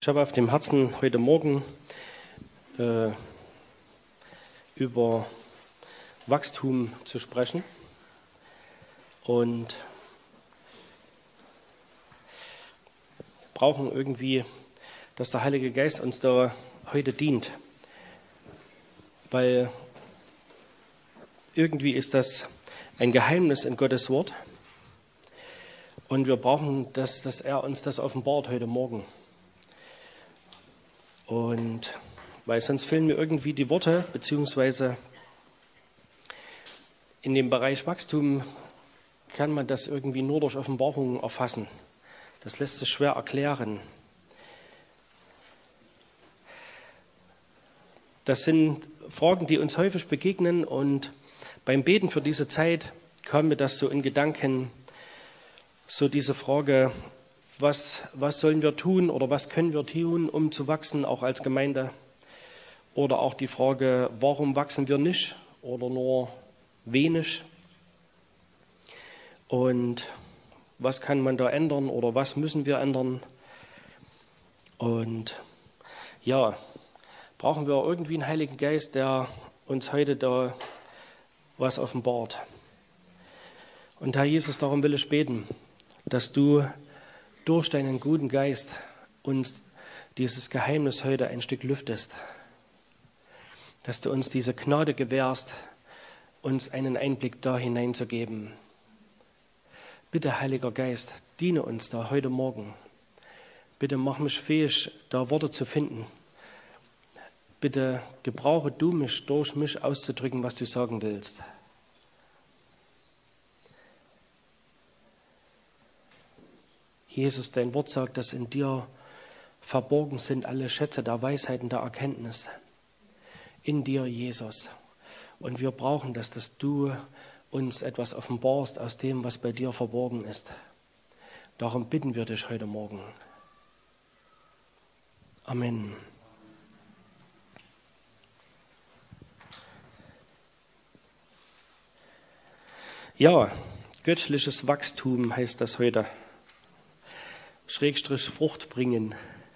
Ich habe auf dem Herzen, heute Morgen über Wachstum zu sprechen und brauchen irgendwie, dass der Heilige Geist uns da heute dient, weil irgendwie ist das ein Geheimnis in Gottes Wort und wir brauchen, dass er uns das offenbart heute Morgen. Und weil sonst fehlen mir irgendwie die Worte, beziehungsweise in dem Bereich Wachstum kann man das irgendwie nur durch Offenbarungen erfassen. Das lässt sich schwer erklären. Das sind Fragen, die uns häufig begegnen, und beim Beten für diese Zeit kam mir das so in Gedanken, so diese Frage, was sollen wir tun oder was können wir tun, um zu wachsen, auch als Gemeinde? Oder auch die Frage, warum wachsen wir nicht oder nur wenig? Und was kann man da ändern oder was müssen wir ändern? Und ja, brauchen wir irgendwie einen Heiligen Geist, der uns heute da was offenbart. Und Herr Jesus, darum will ich beten, dass du durch deinen guten Geist uns dieses Geheimnis heute ein Stück lüftest, dass du uns diese Gnade gewährst, uns einen Einblick da hineinzugeben. Bitte, Heiliger Geist, diene uns da heute Morgen. Bitte mach mich fähig, da Worte zu finden. Bitte gebrauche du mich, durch mich auszudrücken, was du sagen willst. Jesus, dein Wort sagt, dass in dir verborgen sind alle Schätze der Weisheit und der Erkenntnis. In dir, Jesus. Und wir brauchen das, dass du uns etwas offenbarst aus dem, was bei dir verborgen ist. Darum bitten wir dich heute Morgen. Amen. Ja, göttliches Wachstum heißt das heute. Schrägstrich Frucht bringen.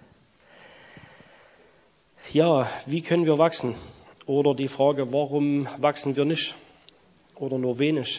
Ja, wie können wir wachsen? Oder die Frage, warum wachsen wir nicht oder nur wenig?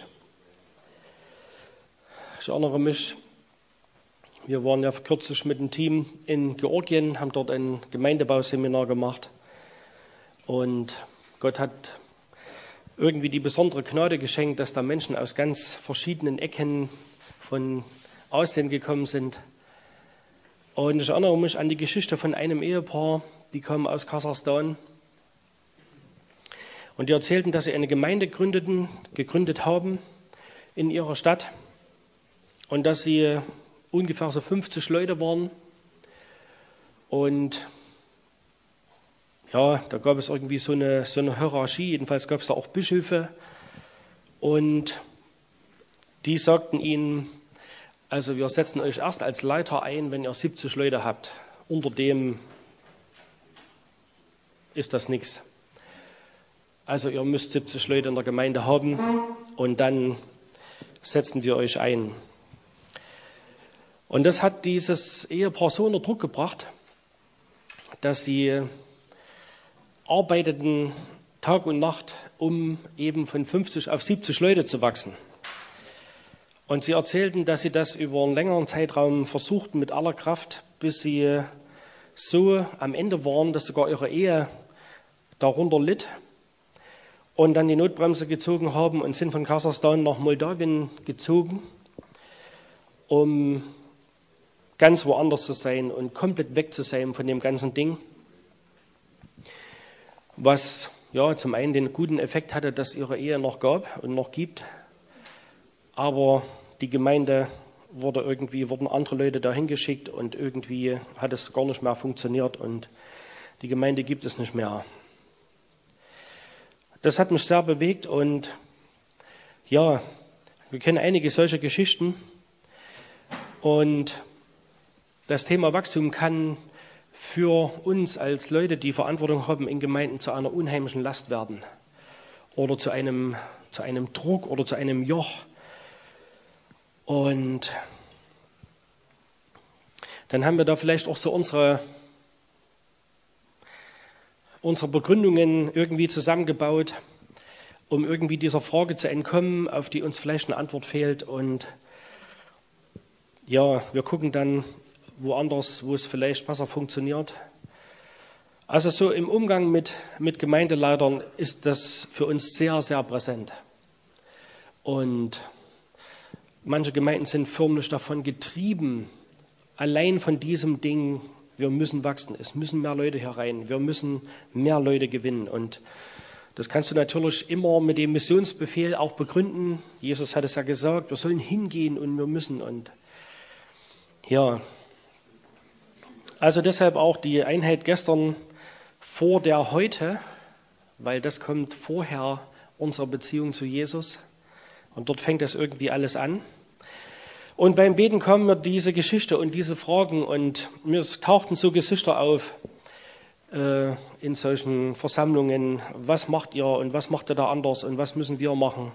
Ich erinnere mich, wir waren ja kürzlich mit dem Team in Georgien, haben dort ein Gemeindebauseminar gemacht. Und Gott hat irgendwie die besondere Gnade geschenkt, dass da Menschen aus ganz verschiedenen Ecken von Asien gekommen sind. Und ich erinnere mich an die Geschichte von einem Ehepaar, die kamen aus Kasachstan. Und die erzählten, dass sie eine Gemeinde gegründet haben in ihrer Stadt. Und dass sie ungefähr so 50 Leute waren. Und ja, da gab es irgendwie so eine Hierarchie. Jedenfalls gab es da auch Bischöfe. Und die sagten ihnen, also wir setzen euch erst als Leiter ein, wenn ihr 70 Leute habt. Unter dem ist das nichts. Also ihr müsst 70 Leute in der Gemeinde haben und dann setzen wir euch ein. Und das hat dieses Ehepaar so unter Druck gebracht, dass sie arbeiteten Tag und Nacht, um eben von 50 auf 70 Leute zu wachsen. Und sie erzählten, dass sie das über einen längeren Zeitraum versuchten mit aller Kraft, bis sie so am Ende waren, dass sogar ihre Ehe darunter litt und dann die Notbremse gezogen haben und sind von Kasachstan nach Moldawien gezogen, um ganz woanders zu sein und komplett weg zu sein von dem ganzen Ding, was ja zum einen den guten Effekt hatte, dass ihre Ehe noch gab und noch gibt, aber die Gemeinde wurden andere Leute dahin geschickt und irgendwie hat es gar nicht mehr funktioniert und die Gemeinde gibt es nicht mehr. Das hat mich sehr bewegt und ja, wir kennen einige solche Geschichten und das Thema Wachstum kann für uns als Leute, die Verantwortung haben in Gemeinden, zu einer unheimlichen Last werden oder zu einem Druck oder zu einem Joch. Und dann haben wir da vielleicht auch so unsere unsere Begründungen irgendwie zusammengebaut, um irgendwie dieser Frage zu entkommen, auf die uns vielleicht eine Antwort fehlt. Und ja, wir gucken dann woanders, wo es vielleicht besser funktioniert. Also so im Umgang mit Gemeindeleitern ist das für uns sehr, sehr präsent. Und manche Gemeinden sind förmlich davon getrieben, allein von diesem Ding, wir müssen wachsen, es müssen mehr Leute herein, wir müssen mehr Leute gewinnen. Und das kannst du natürlich immer mit dem Missionsbefehl auch begründen. Jesus hat es ja gesagt, wir sollen hingehen und wir müssen. Und ja, also deshalb auch die Einheit gestern vor der heute, weil das kommt vorher unserer Beziehung zu Jesus. Und dort fängt das irgendwie alles an. Und beim Beten kommen mir diese Geschichte und diese Fragen und mir tauchten so Gesichter auf in solchen Versammlungen. Was macht ihr und was macht ihr da anders und was müssen wir machen?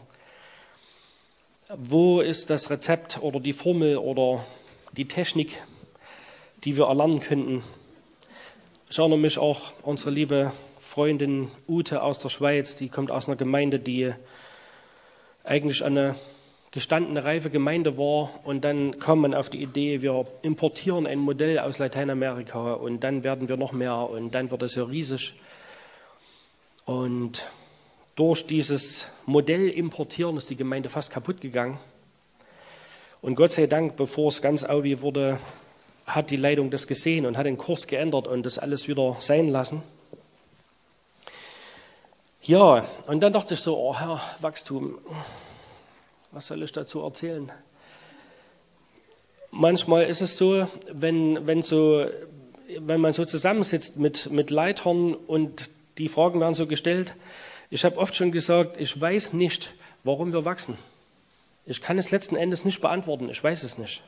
Wo ist das Rezept oder die Formel oder die Technik, die wir erlernen könnten? Ich erinnere mich auch unsere liebe Freundin Ute aus der Schweiz, die kommt aus einer Gemeinde, die eigentlich eine gestandene, reife Gemeinde war. Und dann kam man auf die Idee, wir importieren ein Modell aus Lateinamerika und dann werden wir noch mehr und dann wird es ja riesig. Und durch dieses Modell importieren ist die Gemeinde fast kaputt gegangen. Und Gott sei Dank, bevor es ganz auwie wurde, hat die Leitung das gesehen und hat den Kurs geändert und das alles wieder sein lassen. Ja, und dann dachte ich so, oh Herr, Wachstum, was soll ich dazu erzählen? Manchmal ist es so, wenn man so zusammensitzt mit Leitern und die Fragen werden so gestellt. Ich habe oft schon gesagt, ich weiß nicht, warum wir wachsen. Ich kann es letzten Endes nicht beantworten, ich weiß es nicht.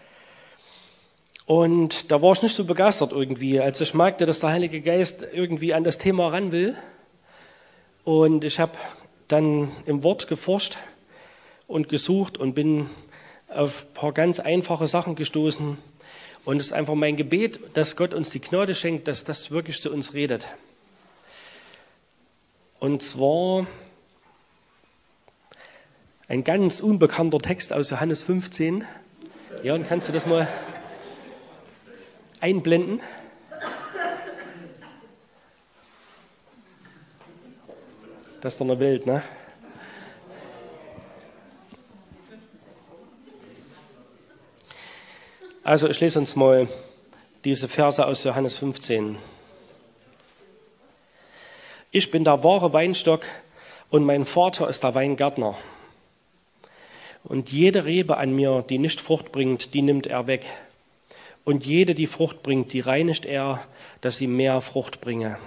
Und da war ich nicht so begeistert irgendwie, als ich merkte, dass der Heilige Geist irgendwie an das Thema ran will. Und ich habe dann im Wort geforscht und gesucht und bin auf ein paar ganz einfache Sachen gestoßen. Und es ist einfach mein Gebet, dass Gott uns die Gnade schenkt, dass das wirklich zu uns redet. Und zwar ein ganz unbekannter Text aus Johannes 15. Ja, und kannst du das mal einblenden? Das ist doch eine Welt, ne? Also ich lese uns mal diese Verse aus Johannes 15. Ich bin der wahre Weinstock und mein Vater ist der Weingärtner. Und jede Rebe an mir, die nicht Frucht bringt, die nimmt er weg. Und jede, die Frucht bringt, die reinigt er, dass sie mehr Frucht bringe.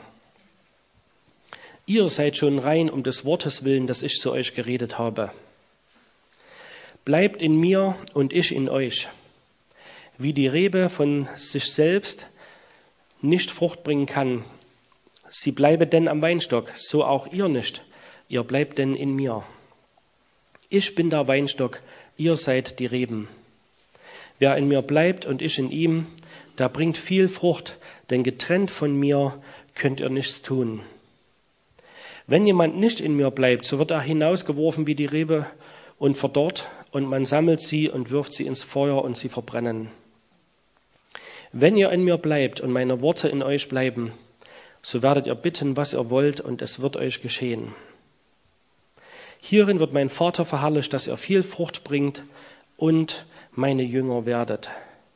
Ihr seid schon rein um des Wortes willen, das ich zu euch geredet habe. Bleibt in mir und ich in euch. Wie die Rebe von sich selbst nicht Frucht bringen kann, sie bleibe denn am Weinstock, so auch ihr nicht. Ihr bleibt denn in mir. Ich bin der Weinstock, ihr seid die Reben. Wer in mir bleibt und ich in ihm, der bringt viel Frucht, denn getrennt von mir könnt ihr nichts tun. Wenn jemand nicht in mir bleibt, so wird er hinausgeworfen wie die Rebe und verdorrt, und man sammelt sie und wirft sie ins Feuer und sie verbrennen. Wenn ihr in mir bleibt und meine Worte in euch bleiben, so werdet ihr bitten, was ihr wollt, und es wird euch geschehen. Hierin wird mein Vater verherrlicht, dass ihr viel Frucht bringt und meine Jünger werdet.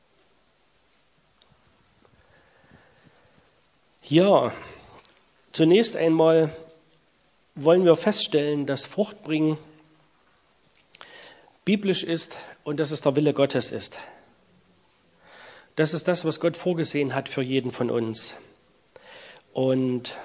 Ja, zunächst einmal wollen wir feststellen, dass Fruchtbringen biblisch ist und dass es der Wille Gottes ist. Das ist das, was Gott vorgesehen hat für jeden von uns. Und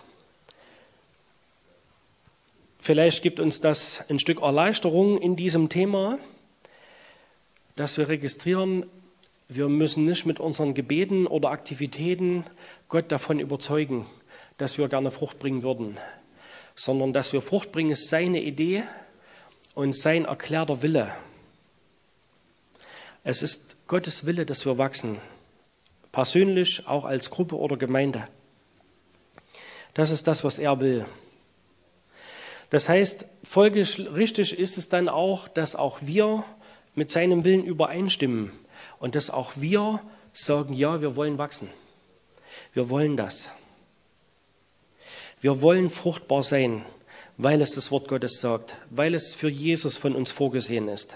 vielleicht gibt uns das ein Stück Erleichterung in diesem Thema, dass wir registrieren, wir müssen nicht mit unseren Gebeten oder Aktivitäten Gott davon überzeugen, dass wir gerne Frucht bringen würden, sondern dass wir Frucht bringen, ist seine Idee und sein erklärter Wille. Es ist Gottes Wille, dass wir wachsen, persönlich, auch als Gruppe oder Gemeinde. Das ist das, was er will. Das heißt, folgerichtig ist es dann auch, dass auch wir mit seinem Willen übereinstimmen und dass auch wir sagen, ja, wir wollen wachsen. Wir wollen das. Wir wollen fruchtbar sein, weil es das Wort Gottes sagt, weil es für Jesus von uns vorgesehen ist.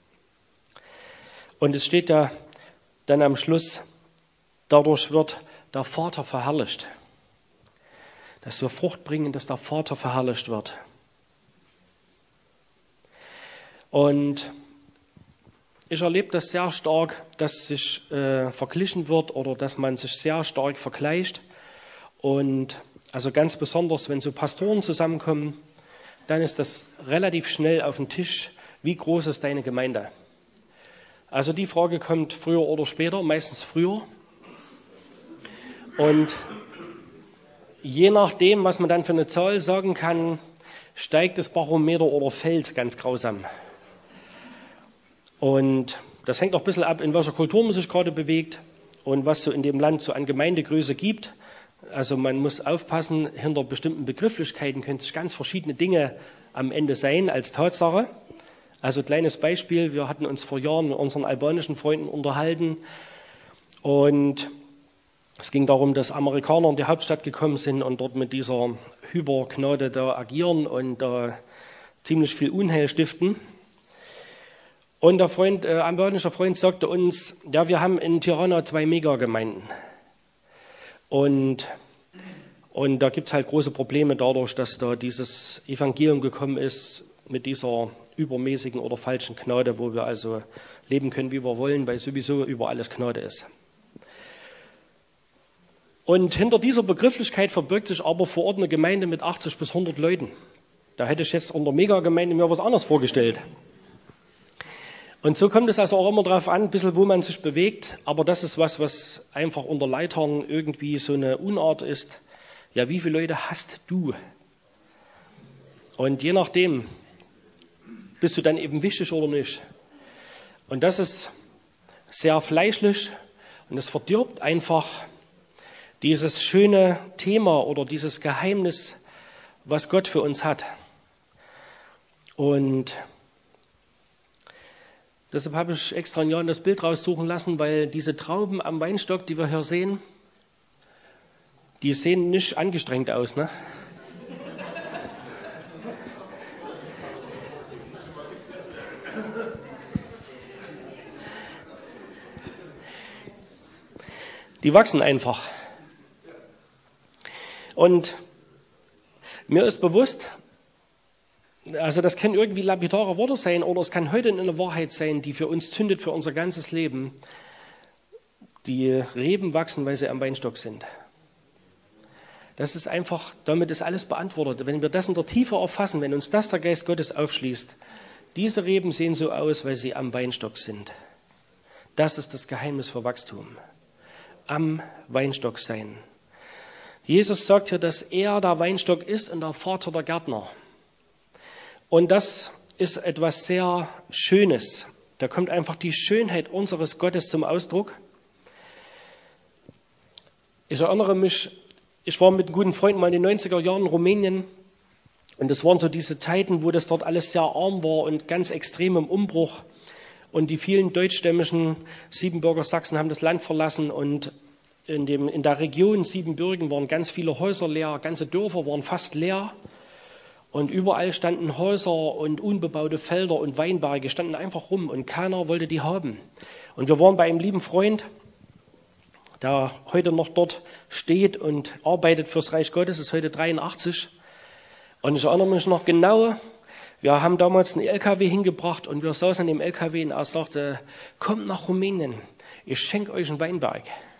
Und es steht da dann am Schluss, dadurch wird der Vater verherrlicht. Dass wir Frucht bringen, dass der Vater verherrlicht wird. Und ich erlebe das sehr stark, dass sich verglichen wird oder dass man sich sehr stark vergleicht. Und also ganz besonders, wenn so Pastoren zusammenkommen, dann ist das relativ schnell auf den Tisch, wie groß ist deine Gemeinde? Also die Frage kommt früher oder später, meistens früher. Und je nachdem, was man dann für eine Zahl sagen kann, steigt das Barometer oder fällt ganz grausam. Und das hängt auch ein bisschen ab, in welcher Kultur man sich gerade bewegt und was so in dem Land so an Gemeindegröße gibt. Also man muss aufpassen, hinter bestimmten Begrifflichkeiten können sich ganz verschiedene Dinge am Ende sein als Tatsache. Also kleines Beispiel, wir hatten uns vor Jahren mit unseren albanischen Freunden unterhalten und es ging darum, dass Amerikaner in die Hauptstadt gekommen sind und dort mit dieser Hypergnade da agieren und ziemlich viel Unheil stiften. Und der albanische Freund sagte uns, ja, wir haben in Tirana 2 Megagemeinden. Und da gibt es halt große Probleme dadurch, dass da dieses Evangelium gekommen ist mit dieser übermäßigen oder falschen Gnade, wo wir also leben können, wie wir wollen, weil sowieso über alles Gnade ist. Und hinter dieser Begrifflichkeit verbirgt sich aber vor Ort eine Gemeinde mit 80 bis 100 Leuten. Da hätte ich jetzt unter Megagemeinde mir was anderes vorgestellt. Und so kommt es also auch immer darauf an, ein bisschen, wo man sich bewegt. Aber das ist was einfach unter Leitern irgendwie so eine Unart ist. Ja, wie viele Leute hast du? Und je nachdem, bist du dann eben wichtig oder nicht. Und das ist sehr fleischlich und es verdirbt einfach dieses schöne Thema oder dieses Geheimnis, was Gott für uns hat. Und deshalb habe ich extra ein Jahr das Bild raussuchen lassen, weil diese Trauben am Weinstock, die wir hier sehen, die sehen nicht angestrengt aus, ne? Die wachsen einfach. Und mir ist bewusst, also das können irgendwie lapidare Worte sein oder es kann heute eine Wahrheit sein, die für uns zündet für unser ganzes Leben. Die Reben wachsen, weil sie am Weinstock sind. Das ist einfach, damit ist alles beantwortet. Wenn wir das in der Tiefe erfassen, wenn uns das der Geist Gottes aufschließt, diese Reben sehen so aus, weil sie am Weinstock sind. Das ist das Geheimnis für Wachstum. Am Weinstock sein. Jesus sagt hier, dass er der Weinstock ist und der Vater der Gärtner. Und das ist etwas sehr Schönes. Da kommt einfach die Schönheit unseres Gottes zum Ausdruck. Ich erinnere mich, ich war mit einem guten Freund mal in den 90er Jahren in Rumänien und es waren so diese Zeiten, wo das dort alles sehr arm war und ganz extrem im Umbruch. Und die vielen deutschstämmigen Siebenbürger Sachsen haben das Land verlassen und in der Region Siebenbürgen waren ganz viele Häuser leer, ganze Dörfer waren fast leer. Und überall standen Häuser und unbebaute Felder und Weinberge standen einfach rum und keiner wollte die haben. Und wir waren bei einem lieben Freund, der heute noch dort steht und arbeitet fürs Reich Gottes, ist heute 83. Und ich erinnere mich noch genau, wir haben damals einen LKW hingebracht und wir saßen an dem LKW und er sagte, kommt nach Rumänien, ich schenke euch einen Weinberg.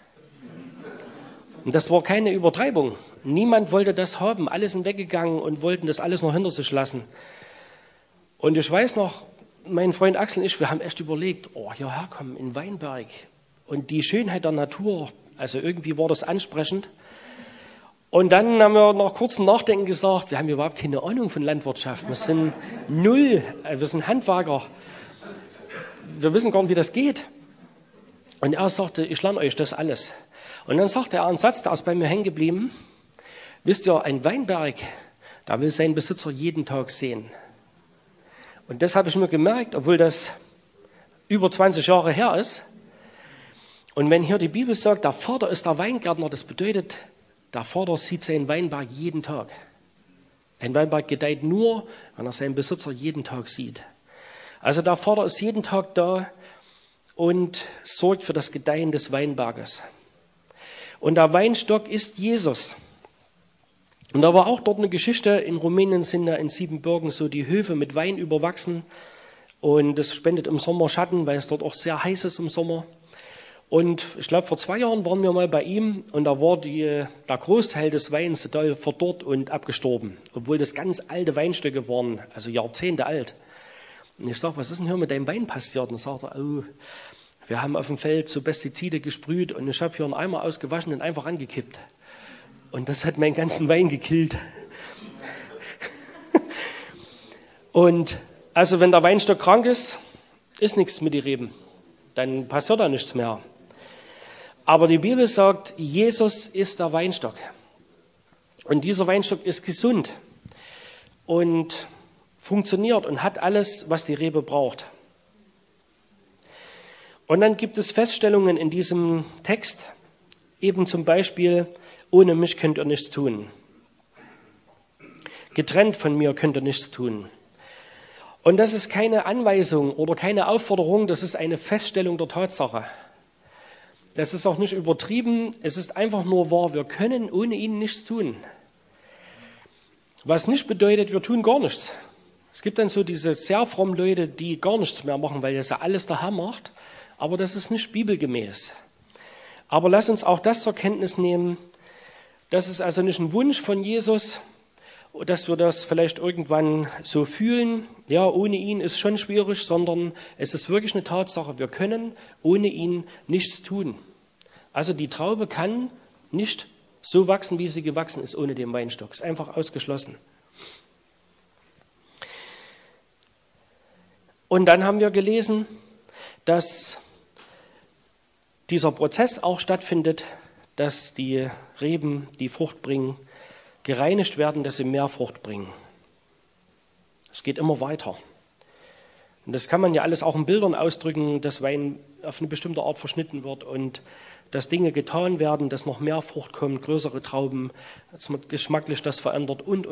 Und das war keine Übertreibung. Niemand wollte das haben. Alle sind weggegangen und wollten das alles noch hinter sich lassen. Und ich weiß noch, mein Freund Axel und ich, wir haben echt überlegt, hierher kommen in Weinberg. Und die Schönheit der Natur, also irgendwie war das ansprechend. Und dann haben wir nach kurzem Nachdenken gesagt, wir haben überhaupt keine Ahnung von Landwirtschaft. Wir sind wir sind Handwerker. Wir wissen gar nicht, wie das geht. Und er sagte, ich lerne euch das alles. Und dann sagte er einen Satz, der ist bei mir hängen geblieben. Wisst ihr, ein Weinberg, da will sein Besitzer jeden Tag sehen. Und das habe ich mir gemerkt, obwohl das über 20 Jahre her ist. Und wenn hier die Bibel sagt, der Vater ist der Weingärtner, das bedeutet, der Vater sieht seinen Weinberg jeden Tag. Ein Weinberg gedeiht nur, wenn er seinen Besitzer jeden Tag sieht. Also der Vater ist jeden Tag da und sorgt für das Gedeihen des Weinberges. Und der Weinstock ist Jesus. Und da war auch dort eine Geschichte, in Rumänien sind ja in Siebenbürgen so die Höfe mit Wein überwachsen und das spendet im Sommer Schatten, weil es dort auch sehr heiß ist im Sommer. Und ich glaube, vor 2 Jahren waren wir mal bei ihm und da war der Großteil des Weins total verdorrt und abgestorben, obwohl das ganz alte Weinstöcke waren, also Jahrzehnte alt. Und ich sage, was ist denn hier mit deinem Wein passiert? Und er sagte, oh, wir haben auf dem Feld so Pestizide gesprüht und ich habe hier einen Eimer ausgewaschen und einfach angekippt. Und das hat meinen ganzen Wein gekillt. Und also wenn der Weinstock krank ist nichts mit den Reben. Dann passiert da nichts mehr. Aber die Bibel sagt, Jesus ist der Weinstock. Und dieser Weinstock ist gesund und funktioniert und hat alles, was die Rebe braucht. Und dann gibt es Feststellungen in diesem Text, eben zum Beispiel, ohne mich könnt ihr nichts tun. Getrennt von mir könnt ihr nichts tun. Und das ist keine Anweisung oder keine Aufforderung, das ist eine Feststellung der Tatsache. Das ist auch nicht übertrieben, es ist einfach nur wahr, wir können ohne ihn nichts tun. Was nicht bedeutet, wir tun gar nichts. Es gibt dann so diese sehr frommen Leute, die gar nichts mehr machen, weil das ja alles der Herr macht, aber das ist nicht bibelgemäß. Aber lass uns auch das zur Kenntnis nehmen, das ist also nicht ein Wunsch von Jesus, dass wir das vielleicht irgendwann so fühlen, ja, ohne ihn ist schon schwierig, sondern es ist wirklich eine Tatsache, wir können ohne ihn nichts tun. Also die Traube kann nicht so wachsen, wie sie gewachsen ist, ohne den Weinstock. Ist einfach ausgeschlossen. Und dann haben wir gelesen, dass dieser Prozess auch stattfindet, dass die Reben, die Frucht bringen, gereinigt werden, dass sie mehr Frucht bringen. Es geht immer weiter. Und das kann man ja alles auch in Bildern ausdrücken, dass Wein auf eine bestimmte Art verschnitten wird und dass Dinge getan werden, dass noch mehr Frucht kommt, größere Trauben, dass man geschmacklich das verändert und.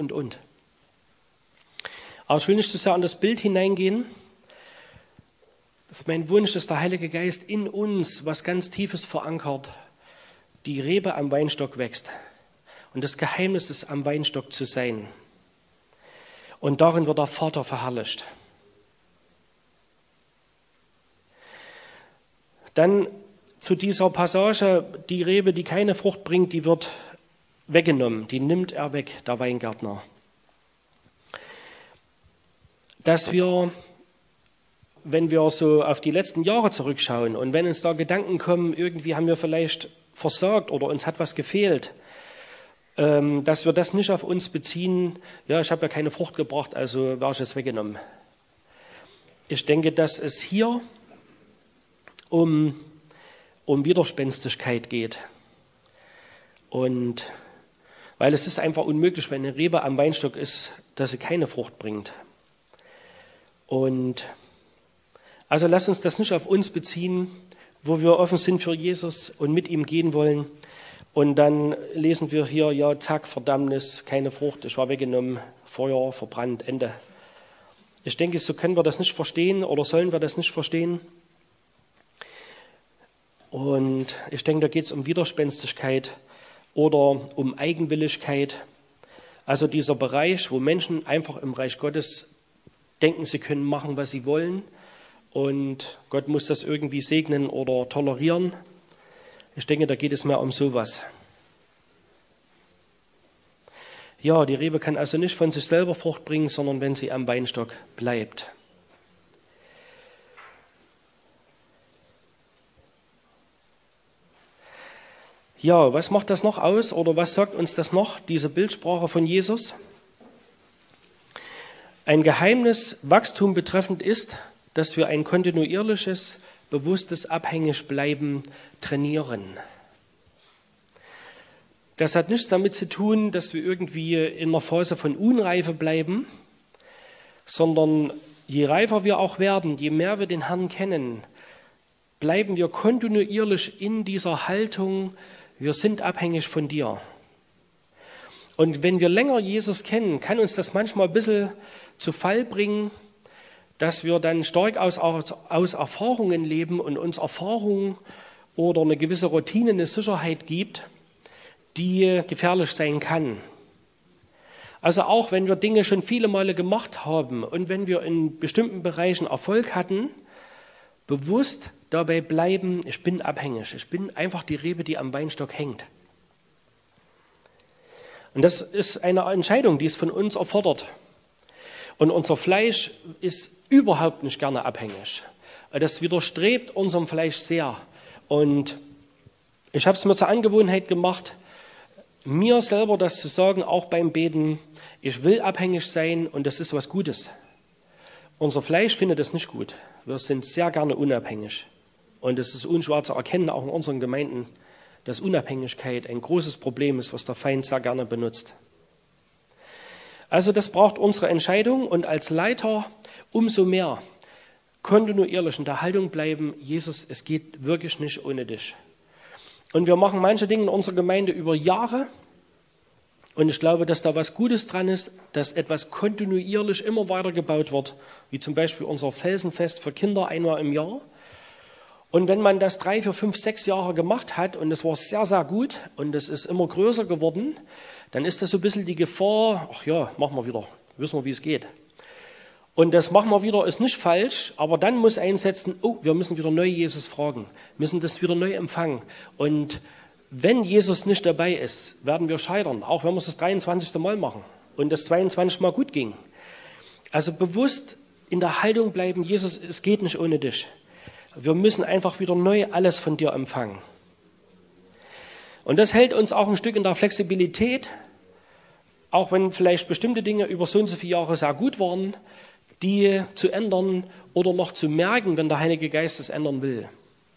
Aber ich will nicht so sehr an das Bild hineingehen. Das ist mein Wunsch, dass der Heilige Geist in uns was ganz Tiefes verankert, die Rebe am Weinstock wächst. Und das Geheimnis ist, am Weinstock zu sein. Und darin wird der Vater verherrlicht. Dann zu dieser Passage, die Rebe, die keine Frucht bringt, die wird weggenommen. Die nimmt er weg, der Weingärtner. Dass wir, wenn wir so auf die letzten Jahre zurückschauen und wenn uns da Gedanken kommen, irgendwie haben wir vielleicht versagt oder uns hat was gefehlt, dass wir das nicht auf uns beziehen, ja, ich habe ja keine Frucht gebracht, also war ich es weggenommen. Ich denke, dass es hier um Widerspenstigkeit geht. Und weil es ist einfach unmöglich, wenn eine Rebe am Weinstock ist, dass sie keine Frucht bringt. Und also lass uns das nicht auf uns beziehen, wo wir offen sind für Jesus und mit ihm gehen wollen. Und dann lesen wir hier, ja, zack, Verdammnis, keine Frucht, ich war weggenommen, Feuer, verbrannt, Ende. Ich denke, so können wir das nicht verstehen oder sollen wir das nicht verstehen. Und ich denke, da geht es um Widerspenstigkeit oder um Eigenwilligkeit. Also dieser Bereich, wo Menschen einfach im Reich Gottes denken, sie können machen, was sie wollen. Und Gott muss das irgendwie segnen oder tolerieren. Ich denke, da geht es mehr um sowas. Ja, die Rebe kann also nicht von sich selber Frucht bringen, sondern wenn sie am Weinstock bleibt. Ja, was macht das noch aus oder was sagt uns das noch, diese Bildsprache von Jesus? Ein Geheimnis Wachstum betreffend ist, dass wir ein kontinuierliches, bewusstes Abhängigbleiben trainieren. Das hat nichts damit zu tun, dass wir irgendwie in einer Phase von Unreife bleiben, sondern je reifer wir auch werden, je mehr wir den Herrn kennen, bleiben wir kontinuierlich in dieser Haltung, wir sind abhängig von dir. Und wenn wir länger Jesus kennen, kann uns das manchmal ein bisschen zu Fall bringen, dass wir dann stark aus Erfahrungen leben und uns Erfahrungen oder eine gewisse Routine, eine Sicherheit gibt, die gefährlich sein kann. Also auch wenn wir Dinge schon viele Male gemacht haben und wenn wir in bestimmten Bereichen Erfolg hatten, bewusst dabei bleiben, ich bin abhängig, ich bin einfach die Rebe, die am Weinstock hängt. Und das ist eine Entscheidung, die es von uns erfordert. Und unser Fleisch ist überhaupt nicht gerne abhängig. Das widerstrebt unserem Fleisch sehr. Und ich habe es mir zur Angewohnheit gemacht, mir selber das zu sagen, auch beim Beten, ich will abhängig sein und das ist was Gutes. Unser Fleisch findet das nicht gut. Wir sind sehr gerne unabhängig. Und es ist unschwer zu erkennen, auch in unseren Gemeinden, dass Unabhängigkeit ein großes Problem ist, was der Feind sehr gerne benutzt. Also das braucht unsere Entscheidung und als Leiter umso mehr kontinuierlich in der Haltung bleiben, Jesus, es geht wirklich nicht ohne dich. Und wir machen manche Dinge in unserer Gemeinde über Jahre und ich glaube, dass da was Gutes dran ist, dass etwas kontinuierlich immer weiter gebaut wird, wie zum Beispiel unser Felsenfest für Kinder einmal im Jahr. Und wenn man das 3, 4, 5, 6 Jahre gemacht hat und es war sehr, sehr gut und es ist immer größer geworden, dann ist das so ein bisschen die Gefahr, ach ja, machen wir wieder, wissen wir, wie es geht. Und das machen wir wieder ist nicht falsch, aber dann muss einsetzen, oh, wir müssen wieder neu Jesus fragen, müssen das wieder neu empfangen. Und wenn Jesus nicht dabei ist, werden wir scheitern, auch wenn wir es das 23. Mal machen und das 22 Mal gut ging. Also bewusst in der Haltung bleiben, Jesus, es geht nicht ohne dich. Wir müssen einfach wieder neu alles von dir empfangen. Und das hält uns auch ein Stück in der Flexibilität, auch wenn vielleicht bestimmte Dinge über so und so viele Jahre sehr gut waren, die zu ändern oder noch zu merken, wenn der Heilige Geist es ändern will.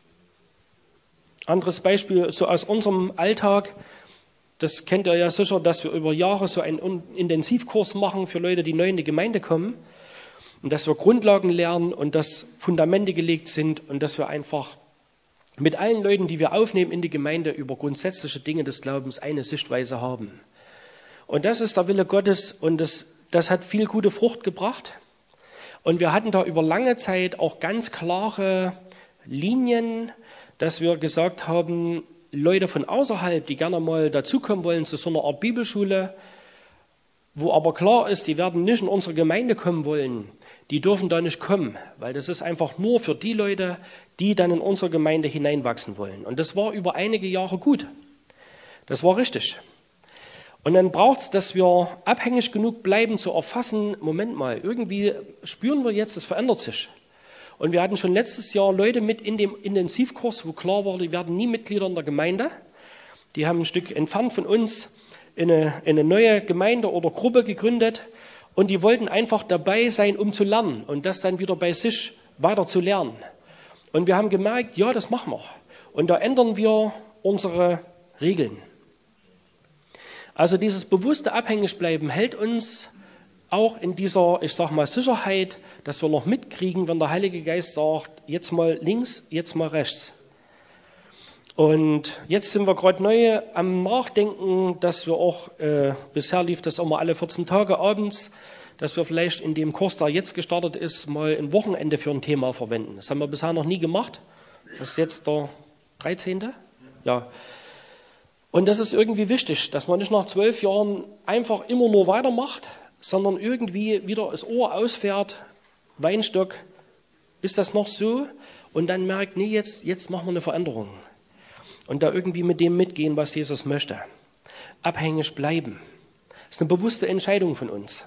Anderes Beispiel, so aus unserem Alltag, das kennt ihr ja sicher, dass wir über Jahre so einen Intensivkurs machen für Leute, die neu in die Gemeinde kommen. Und dass wir Grundlagen lernen und dass Fundamente gelegt sind und dass wir einfach mit allen Leuten, die wir aufnehmen in die Gemeinde, über grundsätzliche Dinge des Glaubens eine Sichtweise haben. Und das ist der Wille Gottes und das hat viel gute Frucht gebracht. Und wir hatten da über lange Zeit auch ganz klare Linien, dass wir gesagt haben, Leute von außerhalb, die gerne mal dazukommen wollen zu so einer Art Bibelschule, wo aber klar ist, die werden nicht in unsere Gemeinde kommen wollen, die dürfen da nicht kommen, weil das ist einfach nur für die Leute, die dann in unsere Gemeinde hineinwachsen wollen. Und das war über einige Jahre gut. Das war richtig. Und dann braucht es, dass wir abhängig genug bleiben zu erfassen, Moment mal, irgendwie spüren wir jetzt, es verändert sich. Und wir hatten schon letztes Jahr Leute mit in dem Intensivkurs, wo klar war, die werden nie Mitglieder in der Gemeinde. Die haben ein Stück entfernt von uns eine neue Gemeinde oder Gruppe gegründet und die wollten einfach dabei sein, um zu lernen und das dann wieder bei sich weiter zu lernen. Und wir haben gemerkt, ja, das machen wir. Und da ändern wir unsere Regeln. Also dieses bewusste Abhängigbleiben hält uns auch in dieser, ich sag mal, Sicherheit, dass wir noch mitkriegen, wenn der Heilige Geist sagt, jetzt mal links, jetzt mal rechts. Und jetzt sind wir gerade neu am Nachdenken, dass wir auch, bisher lief das immer alle 14 Tage abends, dass wir vielleicht in dem Kurs, der jetzt gestartet ist, mal ein Wochenende für ein Thema verwenden. Das haben wir bisher noch nie gemacht. Das ist jetzt der 13. Ja. Und das ist irgendwie wichtig, dass man nicht nach 12 Jahren einfach immer nur weitermacht, sondern irgendwie wieder das Ohr ausfährt, Weinstock, ist das noch so? Und dann merkt, nee, jetzt machen wir eine Veränderung. Und da irgendwie mit dem mitgehen, was Jesus möchte. Abhängig bleiben. Das ist eine bewusste Entscheidung von uns.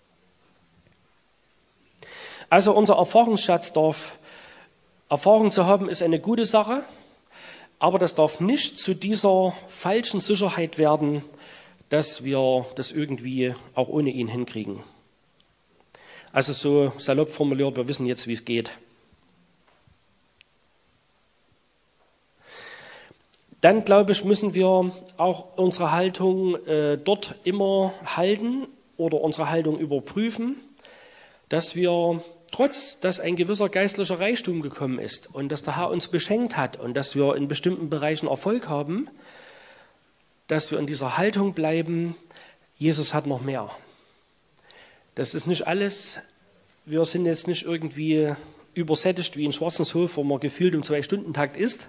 Also unser Erfahrungsschatz Erfahrung zu haben, ist eine gute Sache, aber das darf nicht zu dieser falschen Sicherheit werden, dass wir das irgendwie auch ohne ihn hinkriegen. Also so salopp formuliert, wir wissen jetzt, wie es geht. Dann, glaube ich, müssen wir auch unsere Haltung dort immer halten oder unsere Haltung überprüfen, dass wir, trotz dass ein gewisser geistlicher Reichtum gekommen ist und dass der Herr uns beschenkt hat und dass wir in bestimmten Bereichen Erfolg haben, dass wir in dieser Haltung bleiben, Jesus hat noch mehr. Das ist nicht alles. Wir sind jetzt nicht irgendwie übersättigt wie in Schwarzenshof, wo man gefühlt im 2-Stunden-Takt isst.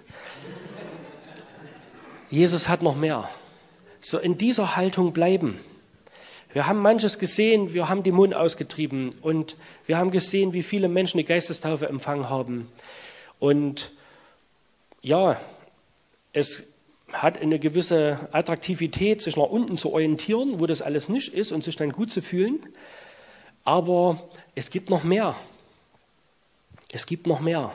Jesus hat noch mehr. So in dieser Haltung bleiben. Wir haben manches gesehen, wir haben Dämonen ausgetrieben und wir haben gesehen, wie viele Menschen die Geistestaufe empfangen haben. Und ja, es hat eine gewisse Attraktivität, sich nach unten zu orientieren, wo das alles nicht ist und sich dann gut zu fühlen. Aber es gibt noch mehr. Es gibt noch mehr.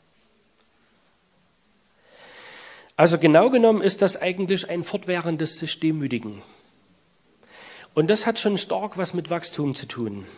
Also genau genommen ist das eigentlich ein fortwährendes sich demütigen. Und das hat schon stark was mit Wachstum zu tun.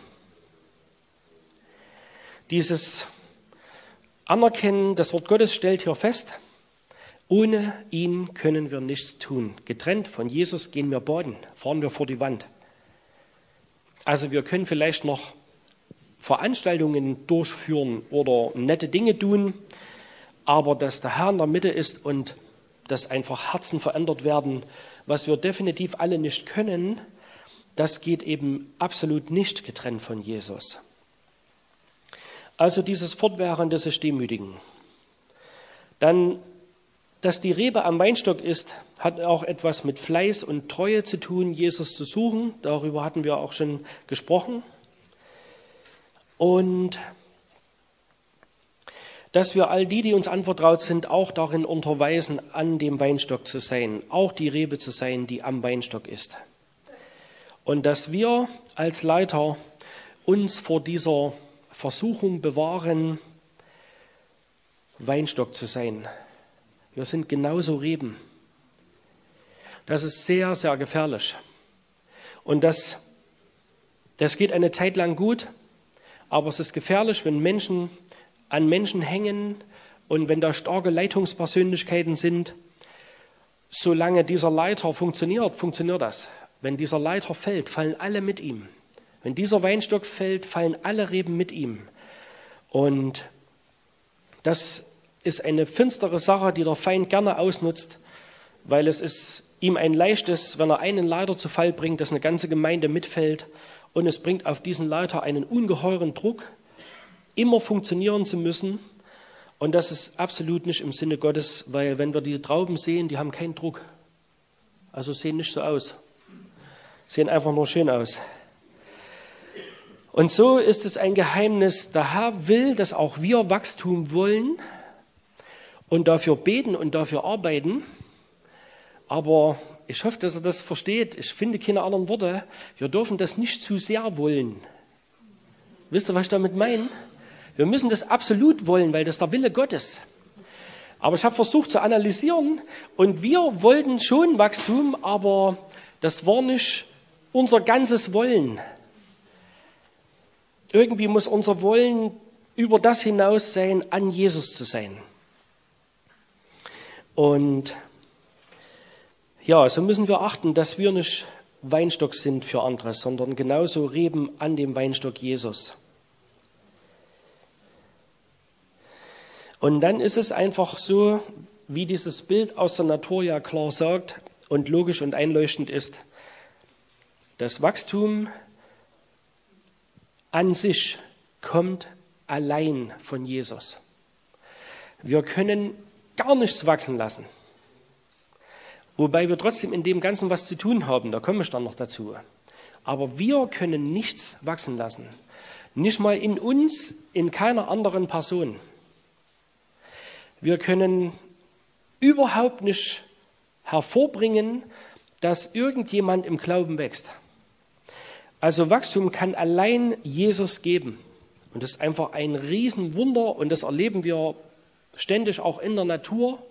Dieses Anerkennen, das Wort Gottes stellt hier fest, ohne ihn können wir nichts tun. Getrennt von Jesus gehen wir baden, fahren wir vor die Wand. Also wir können vielleicht noch Veranstaltungen durchführen oder nette Dinge tun, aber dass der Herr in der Mitte ist und dass einfach Herzen verändert werden, was wir definitiv alle nicht können, das geht eben absolut nicht getrennt von Jesus. Also dieses fortwährende sich demütigen. Dann, dass die Rebe am Weinstock ist, hat auch etwas mit Fleiß und Treue zu tun, Jesus zu suchen. Darüber hatten wir auch schon gesprochen. Und dass wir all die uns anvertraut sind, auch darin unterweisen, an dem Weinstock zu sein, auch die Rebe zu sein, die am Weinstock ist. Und dass wir als Leiter uns vor dieser Versuchung bewahren, Weinstock zu sein. Wir sind genauso Reben. Das ist sehr, sehr gefährlich. Und das geht eine Zeit lang gut, aber es ist gefährlich, wenn Menschen an Menschen hängen und wenn da starke Leitungspersönlichkeiten sind. Solange dieser Leiter funktioniert das. Wenn dieser Leiter fällt, fallen alle mit ihm. Wenn dieser Weinstock fällt, fallen alle Reben mit ihm. Und das ist eine finstere Sache, die der Feind gerne ausnutzt, weil es ist ihm ein leichtes, wenn er einen Leiter zu Fall bringt, dass eine ganze Gemeinde mitfällt. Und es bringt auf diesen Leiter einen ungeheuren Druck, immer funktionieren zu müssen. Und das ist absolut nicht im Sinne Gottes, weil wenn wir die Trauben sehen, die haben keinen Druck. Also sehen nicht so aus. Sehen einfach nur schön aus. Und so ist es ein Geheimnis. Der Herr will, dass auch wir Wachstum wollen und dafür beten und dafür arbeiten. Aber ich hoffe, dass er das versteht. Ich finde keine anderen Worte. Wir dürfen das nicht zu sehr wollen. Wisst ihr, was ich damit meine? Wir müssen das absolut wollen, weil das der Wille Gottes. Aber ich habe versucht zu analysieren und wir wollten schon Wachstum, aber das war nicht unser ganzes Wollen. Irgendwie muss unser Wollen über das hinaus sein, an Jesus zu sein. Und ja, so müssen wir achten, dass wir nicht Weinstock sind für andere, sondern genauso Reben an dem Weinstock Jesus. Und dann ist es einfach so, wie dieses Bild aus der Natur ja klar sagt und logisch und einleuchtend ist, das Wachstum an sich kommt allein von Jesus. Wir können gar nichts wachsen lassen. Wobei wir trotzdem in dem Ganzen was zu tun haben, da komme ich dann noch dazu. Aber wir können nichts wachsen lassen. Nicht mal in uns, in keiner anderen Person. Wir können überhaupt nicht hervorbringen, dass irgendjemand im Glauben wächst. Also Wachstum kann allein Jesus geben. Und das ist einfach ein Riesenwunder und das erleben wir ständig auch in der Natur.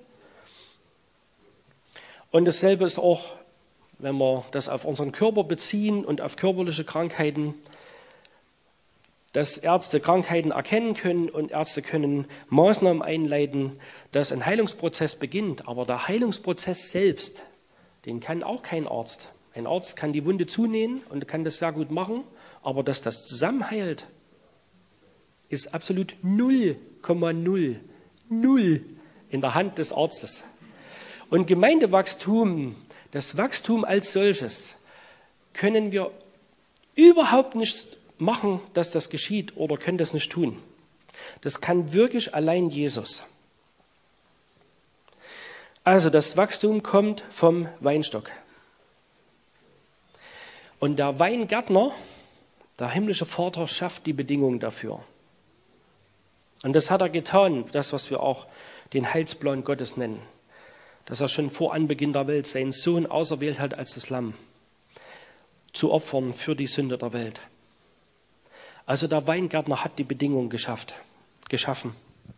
Und dasselbe ist auch, wenn wir das auf unseren Körper beziehen und auf körperliche Krankheiten. dass Ärzte Krankheiten erkennen können und Ärzte können Maßnahmen einleiten, dass ein Heilungsprozess beginnt. Aber der Heilungsprozess selbst, den kann auch kein Arzt. Ein Arzt kann die Wunde zunähen und kann das sehr gut machen, aber dass das zusammenheilt, ist absolut 0,00 in der Hand des Arztes. Und Gemeindewachstum, das Wachstum als solches, können wir überhaupt nicht machen, dass das geschieht oder können das nicht tun. Das kann wirklich allein Jesus. Also das Wachstum kommt vom Weinstock. Und der Weingärtner, der himmlische Vater, schafft die Bedingungen dafür. Und das hat er getan, das, was wir auch den Heilsplan Gottes nennen. Dass er schon vor Anbeginn der Welt seinen Sohn auserwählt hat als das Lamm, zu opfern für die Sünde der Welt. Also der Weingärtner hat die Bedingungen geschaffen.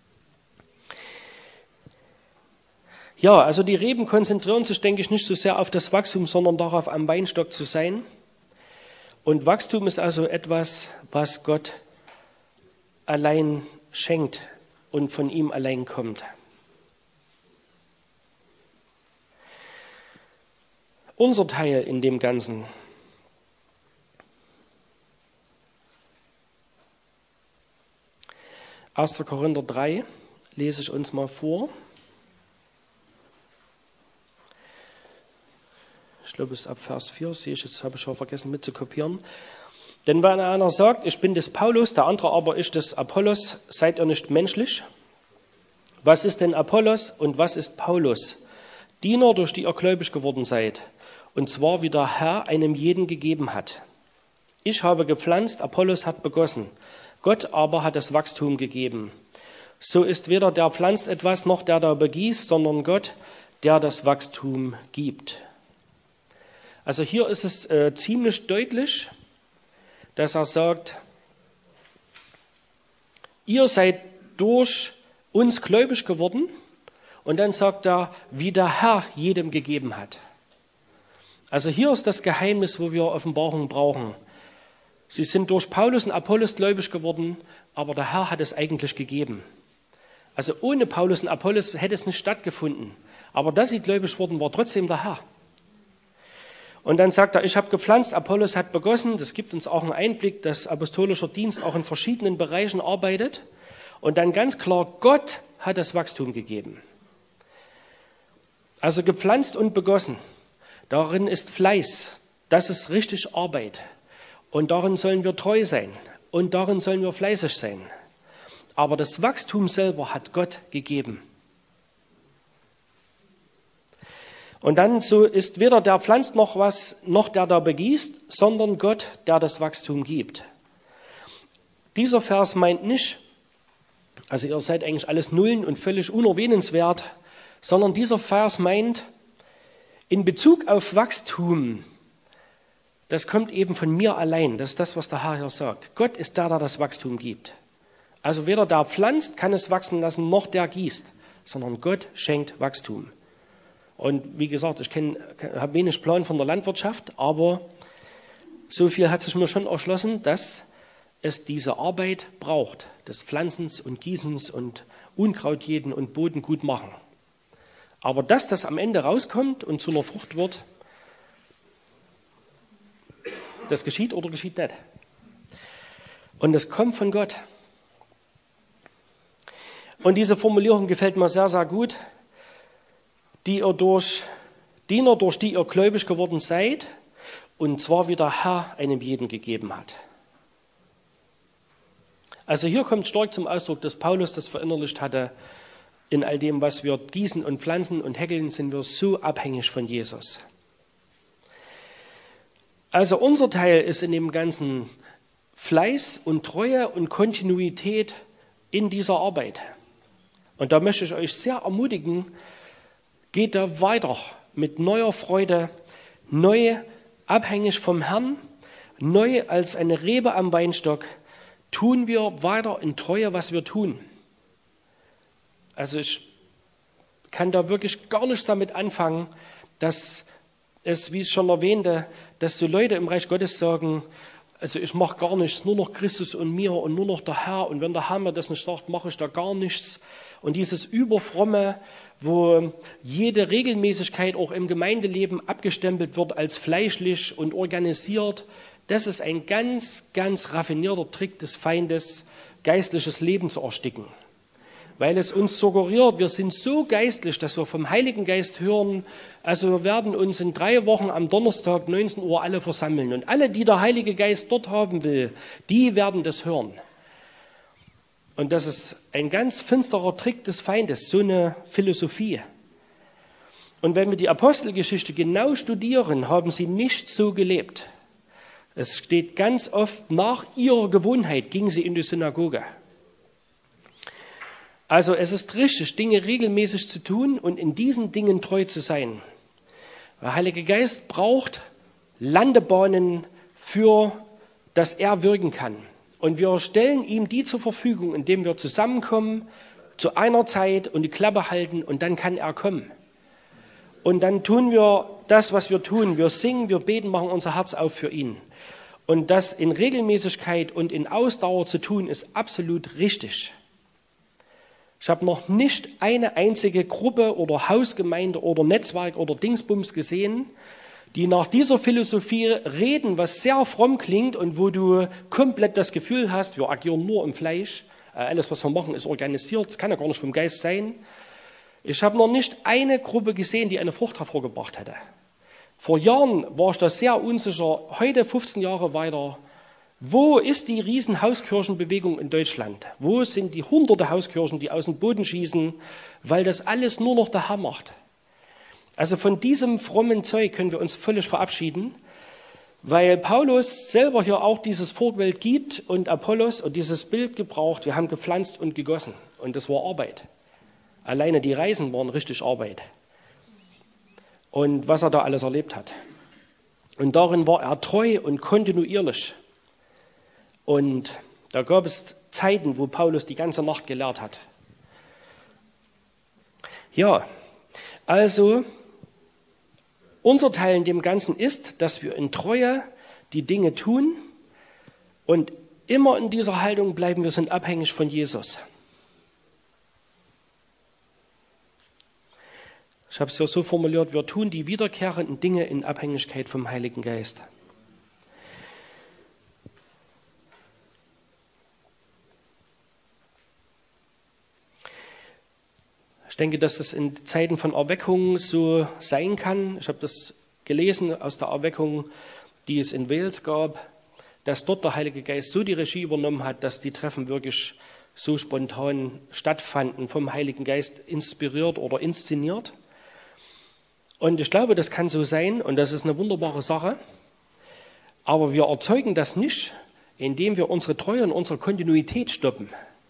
Ja, also die Reben konzentrieren sich, denke ich, nicht so sehr auf das Wachstum, sondern darauf, am Weinstock zu sein. Und Wachstum ist also etwas, was Gott allein schenkt und von ihm allein kommt. Unser Teil in dem Ganzen. Erster Korinther 3 lese ich uns mal vor. Ich glaube, es ist ab Vers 4, sehe ich, jetzt habe ich schon vergessen mitzukopieren. Denn wenn einer sagt, ich bin des Paulus, der andere aber ist des Apollos, seid ihr nicht menschlich? Was ist denn Apollos und was ist Paulus? Diener, durch die ihr gläubig geworden seid, und zwar wie der Herr einem jeden gegeben hat. Ich habe gepflanzt, Apollos hat begossen, Gott aber hat das Wachstum gegeben. So ist weder der pflanzt etwas, noch der da begießt, sondern Gott, der das Wachstum gibt. Also hier ist es ziemlich deutlich, dass er sagt, ihr seid durch uns gläubig geworden, und dann sagt er, wie der Herr jedem gegeben hat. Also hier ist das Geheimnis, wo wir Offenbarung brauchen. Sie sind durch Paulus und Apollos gläubig geworden, aber der Herr hat es eigentlich gegeben. Also ohne Paulus und Apollos hätte es nicht stattgefunden. Aber dass sie gläubig wurden, war trotzdem der Herr. Und dann sagt er, ich habe gepflanzt, Apollos hat begossen. Das gibt uns auch einen Einblick, dass apostolischer Dienst auch in verschiedenen Bereichen arbeitet. Und dann ganz klar, Gott hat das Wachstum gegeben. Also gepflanzt und begossen. Darin ist Fleiß. Das ist richtig Arbeit. Und darin sollen wir treu sein. Und darin sollen wir fleißig sein. Aber das Wachstum selber hat Gott gegeben. Und dann so ist weder der pflanzt noch was, noch der da begießt, sondern Gott, der das Wachstum gibt. Dieser Vers meint nicht, also ihr seid eigentlich alles Nullen und völlig unerwähnenswert, sondern dieser Vers meint, in Bezug auf Wachstum, das kommt eben von mir allein. Das ist das, was der Herr hier sagt. Gott ist der, der das Wachstum gibt. Also weder der pflanzt, kann es wachsen lassen, noch der gießt, sondern Gott schenkt Wachstum. Und wie gesagt, ich habe wenig Plan von der Landwirtschaft, aber so viel hat sich mir schon erschlossen, dass es diese Arbeit braucht, des Pflanzens und Gießens und Unkraut jäten und Boden gut machen. Aber dass das am Ende rauskommt und zu einer Frucht wird, das geschieht oder geschieht nicht. Und es kommt von Gott. Und diese Formulierung gefällt mir sehr, sehr gut. Diener, durch die ihr gläubig geworden seid, und zwar wie der Herr einem jeden gegeben hat. Also hier kommt stark zum Ausdruck, dass Paulus das verinnerlicht hatte. In all dem, was wir gießen und pflanzen und häkeln, sind wir so abhängig von Jesus. Also unser Teil ist in dem ganzen Fleiß und Treue und Kontinuität in dieser Arbeit. Und da möchte ich euch sehr ermutigen, geht da weiter mit neuer Freude, neu abhängig vom Herrn, neu als eine Rebe am Weinstock, tun wir weiter in Treue, was wir tun. Also ich kann da wirklich gar nichts damit anfangen, dass es, wie ich schon erwähnte, dass so Leute im Reich Gottes sagen, also ich mache gar nichts, nur noch Christus und mir und nur noch der Herr. Und wenn der Herr mir das nicht sagt, mache ich da gar nichts. Und dieses Überfromme, wo jede Regelmäßigkeit auch im Gemeindeleben abgestempelt wird als fleischlich und organisiert, das ist ein ganz, ganz raffinierter Trick des Feindes, geistliches Leben zu ersticken. Weil es uns suggeriert, wir sind so geistlich, dass wir vom Heiligen Geist hören, also wir werden uns in 3 Wochen am Donnerstag 19 Uhr alle versammeln. Und alle, die der Heilige Geist dort haben will, die werden das hören. Und das ist ein ganz finsterer Trick des Feindes, so eine Philosophie. Und wenn wir die Apostelgeschichte genau studieren, haben sie nicht so gelebt. Es steht ganz oft, nach ihrer Gewohnheit gingen sie in die Synagoge. Also es ist richtig, Dinge regelmäßig zu tun und in diesen Dingen treu zu sein. Der Heilige Geist braucht Landebahnen, für dass er wirken kann. Und wir stellen ihm die zur Verfügung, indem wir zusammenkommen zu einer Zeit und die Klappe halten und dann kann er kommen. Und dann tun wir das, was wir tun. Wir singen, wir beten, machen unser Herz auf für ihn. Und das in Regelmäßigkeit und in Ausdauer zu tun, ist absolut richtig. Ich habe noch nicht eine einzige Gruppe oder Hausgemeinde oder Netzwerk oder Dingsbums gesehen, die nach dieser Philosophie reden, was sehr fromm klingt und wo du komplett das Gefühl hast, wir agieren nur im Fleisch, alles, was wir machen, ist organisiert, das kann ja gar nicht vom Geist sein. Ich habe noch nicht eine Gruppe gesehen, die eine Frucht hervorgebracht hätte. Vor Jahren war ich da sehr unsicher, heute 15 Jahre weiter. Wo ist die Riesenhauskirchenbewegung in Deutschland? Wo sind die hunderte Hauskirchen, die aus dem Boden schießen, weil das alles nur noch der Herr macht? Also von diesem frommen Zeug können wir uns völlig verabschieden, weil Paulus selber hier auch dieses Vorbild gibt und Apollos und dieses Bild gebraucht. Wir haben gepflanzt und gegossen und das war Arbeit. Alleine die Reisen waren richtig Arbeit. Und was er da alles erlebt hat. Und darin war er treu und kontinuierlich. Und da gab es Zeiten, wo Paulus die ganze Nacht gelehrt hat. Ja, also unser Teil in dem Ganzen ist, dass wir in Treue die Dinge tun und immer in dieser Haltung bleiben, wir sind abhängig von Jesus. Ich habe es ja so formuliert, wir tun die wiederkehrenden Dinge in Abhängigkeit vom Heiligen Geist. Ich denke, dass es in Zeiten von Erweckung so sein kann. Ich habe das gelesen aus der Erweckung, die es in Wales gab, dass dort der Heilige Geist so die Regie übernommen hat, dass die Treffen wirklich so spontan stattfanden, vom Heiligen Geist inspiriert oder inszeniert. Und ich glaube, das kann so sein und das ist eine wunderbare Sache. Aber wir erzeugen das nicht, indem wir unsere Treue und unsere Kontinuität stoppen.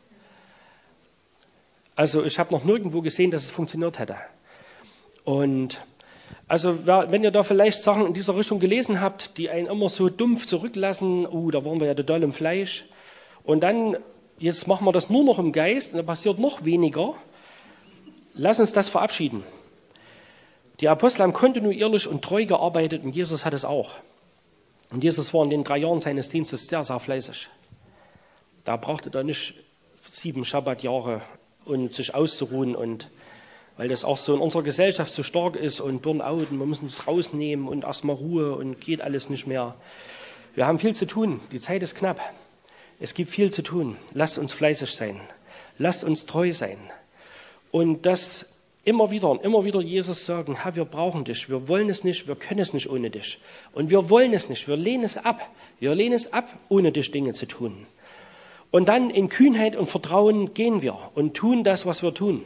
Also ich habe noch nirgendwo gesehen, dass es funktioniert hätte. Und also wenn ihr da vielleicht Sachen in dieser Richtung gelesen habt, die einen immer so dumpf zurücklassen, da waren wir ja total im Fleisch. Und dann, jetzt machen wir das nur noch im Geist und da passiert noch weniger. Lass uns das verabschieden. Die Apostel haben kontinuierlich und treu gearbeitet und Jesus hat es auch. Und Jesus war in den 3 Jahren seines Dienstes sehr, sehr fleißig. Da brauchte er nicht 7 Schabbatjahre und sich auszuruhen und weil das auch so in unserer Gesellschaft so stark ist und Burnout und wir müssen es rausnehmen und erstmal Ruhe und geht alles nicht mehr. Wir haben viel zu tun, die Zeit ist knapp. Es gibt viel zu tun. Lasst uns fleißig sein. Lasst uns treu sein. Und das immer wieder Jesus sagen, Herr, wir brauchen dich, wir wollen es nicht, wir können es nicht ohne dich. Und wir wollen es nicht, wir lehnen es ab. Wir lehnen es ab, ohne dich Dinge zu tun. Und dann in Kühnheit und Vertrauen gehen wir und tun das, was wir tun.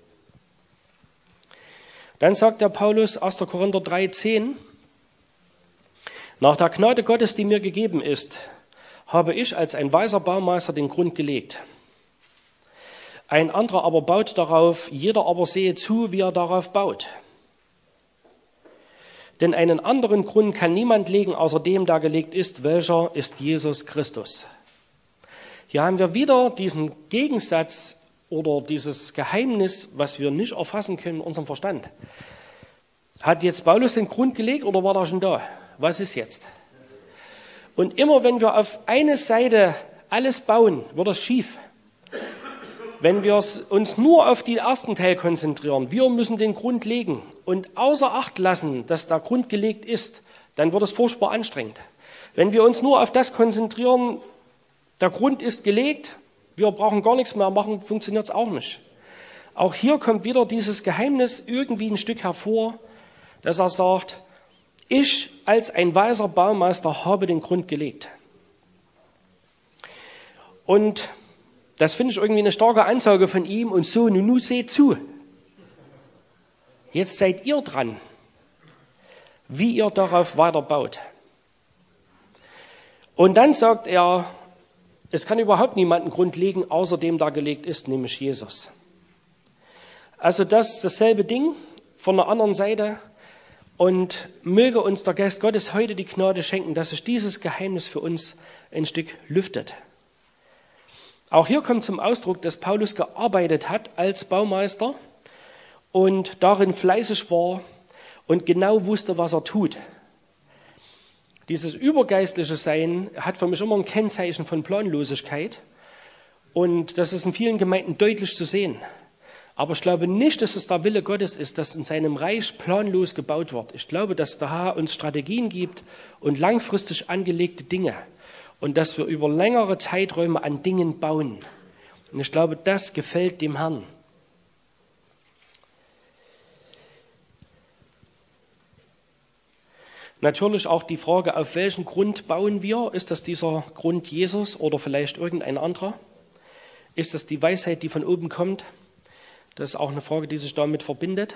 Dann sagt der Paulus, 1. Korinther 3,10, nach der Gnade Gottes, die mir gegeben ist, habe ich als ein weiser Baumeister den Grund gelegt. Ein anderer aber baut darauf, jeder aber sehe zu, wie er darauf baut. Denn einen anderen Grund kann niemand legen, außer dem, der gelegt ist, welcher ist Jesus Christus. Hier haben wir wieder diesen Gegensatz oder dieses Geheimnis, was wir nicht erfassen können in unserem Verstand. Hat jetzt Paulus den Grund gelegt oder war er schon da? Was ist jetzt? Und immer wenn wir auf eine Seite alles bauen, wird es schief. Wenn wir uns nur auf den ersten Teil konzentrieren, wir müssen den Grund legen und außer Acht lassen, dass der Grund gelegt ist, dann wird es furchtbar anstrengend. Wenn wir uns nur auf das konzentrieren, der Grund ist gelegt, wir brauchen gar nichts mehr machen, funktioniert es auch nicht. Auch hier kommt wieder dieses Geheimnis irgendwie ein Stück hervor, dass er sagt, ich als ein weiser Baumeister habe den Grund gelegt. Und das finde ich irgendwie eine starke Ansage von ihm. Und so, nun seht zu. Jetzt seid ihr dran, wie ihr darauf weiterbaut. Und dann sagt er, es kann überhaupt niemand einen Grund legen, außer dem, der gelegt ist, nämlich Jesus. Also das ist dasselbe Ding von der anderen Seite. Und möge uns der Geist Gottes heute die Gnade schenken, dass sich dieses Geheimnis für uns ein Stück lüftet. Auch hier kommt zum Ausdruck, dass Paulus gearbeitet hat als Baumeister und darin fleißig war und genau wusste, was er tut. Dieses übergeistliche Sein hat für mich immer ein Kennzeichen von Planlosigkeit und das ist in vielen Gemeinden deutlich zu sehen. Aber ich glaube nicht, dass es der Wille Gottes ist, dass in seinem Reich planlos gebaut wird. Ich glaube, dass der Herr uns Strategien gibt und langfristig angelegte Dinge. Und dass wir über längere Zeiträume an Dingen bauen. Und ich glaube, das gefällt dem Herrn. Natürlich auch die Frage, auf welchen Grund bauen wir? Ist das dieser Grund Jesus oder vielleicht irgendein anderer? Ist das die Weisheit, die von oben kommt? Das ist auch eine Frage, die sich damit verbindet.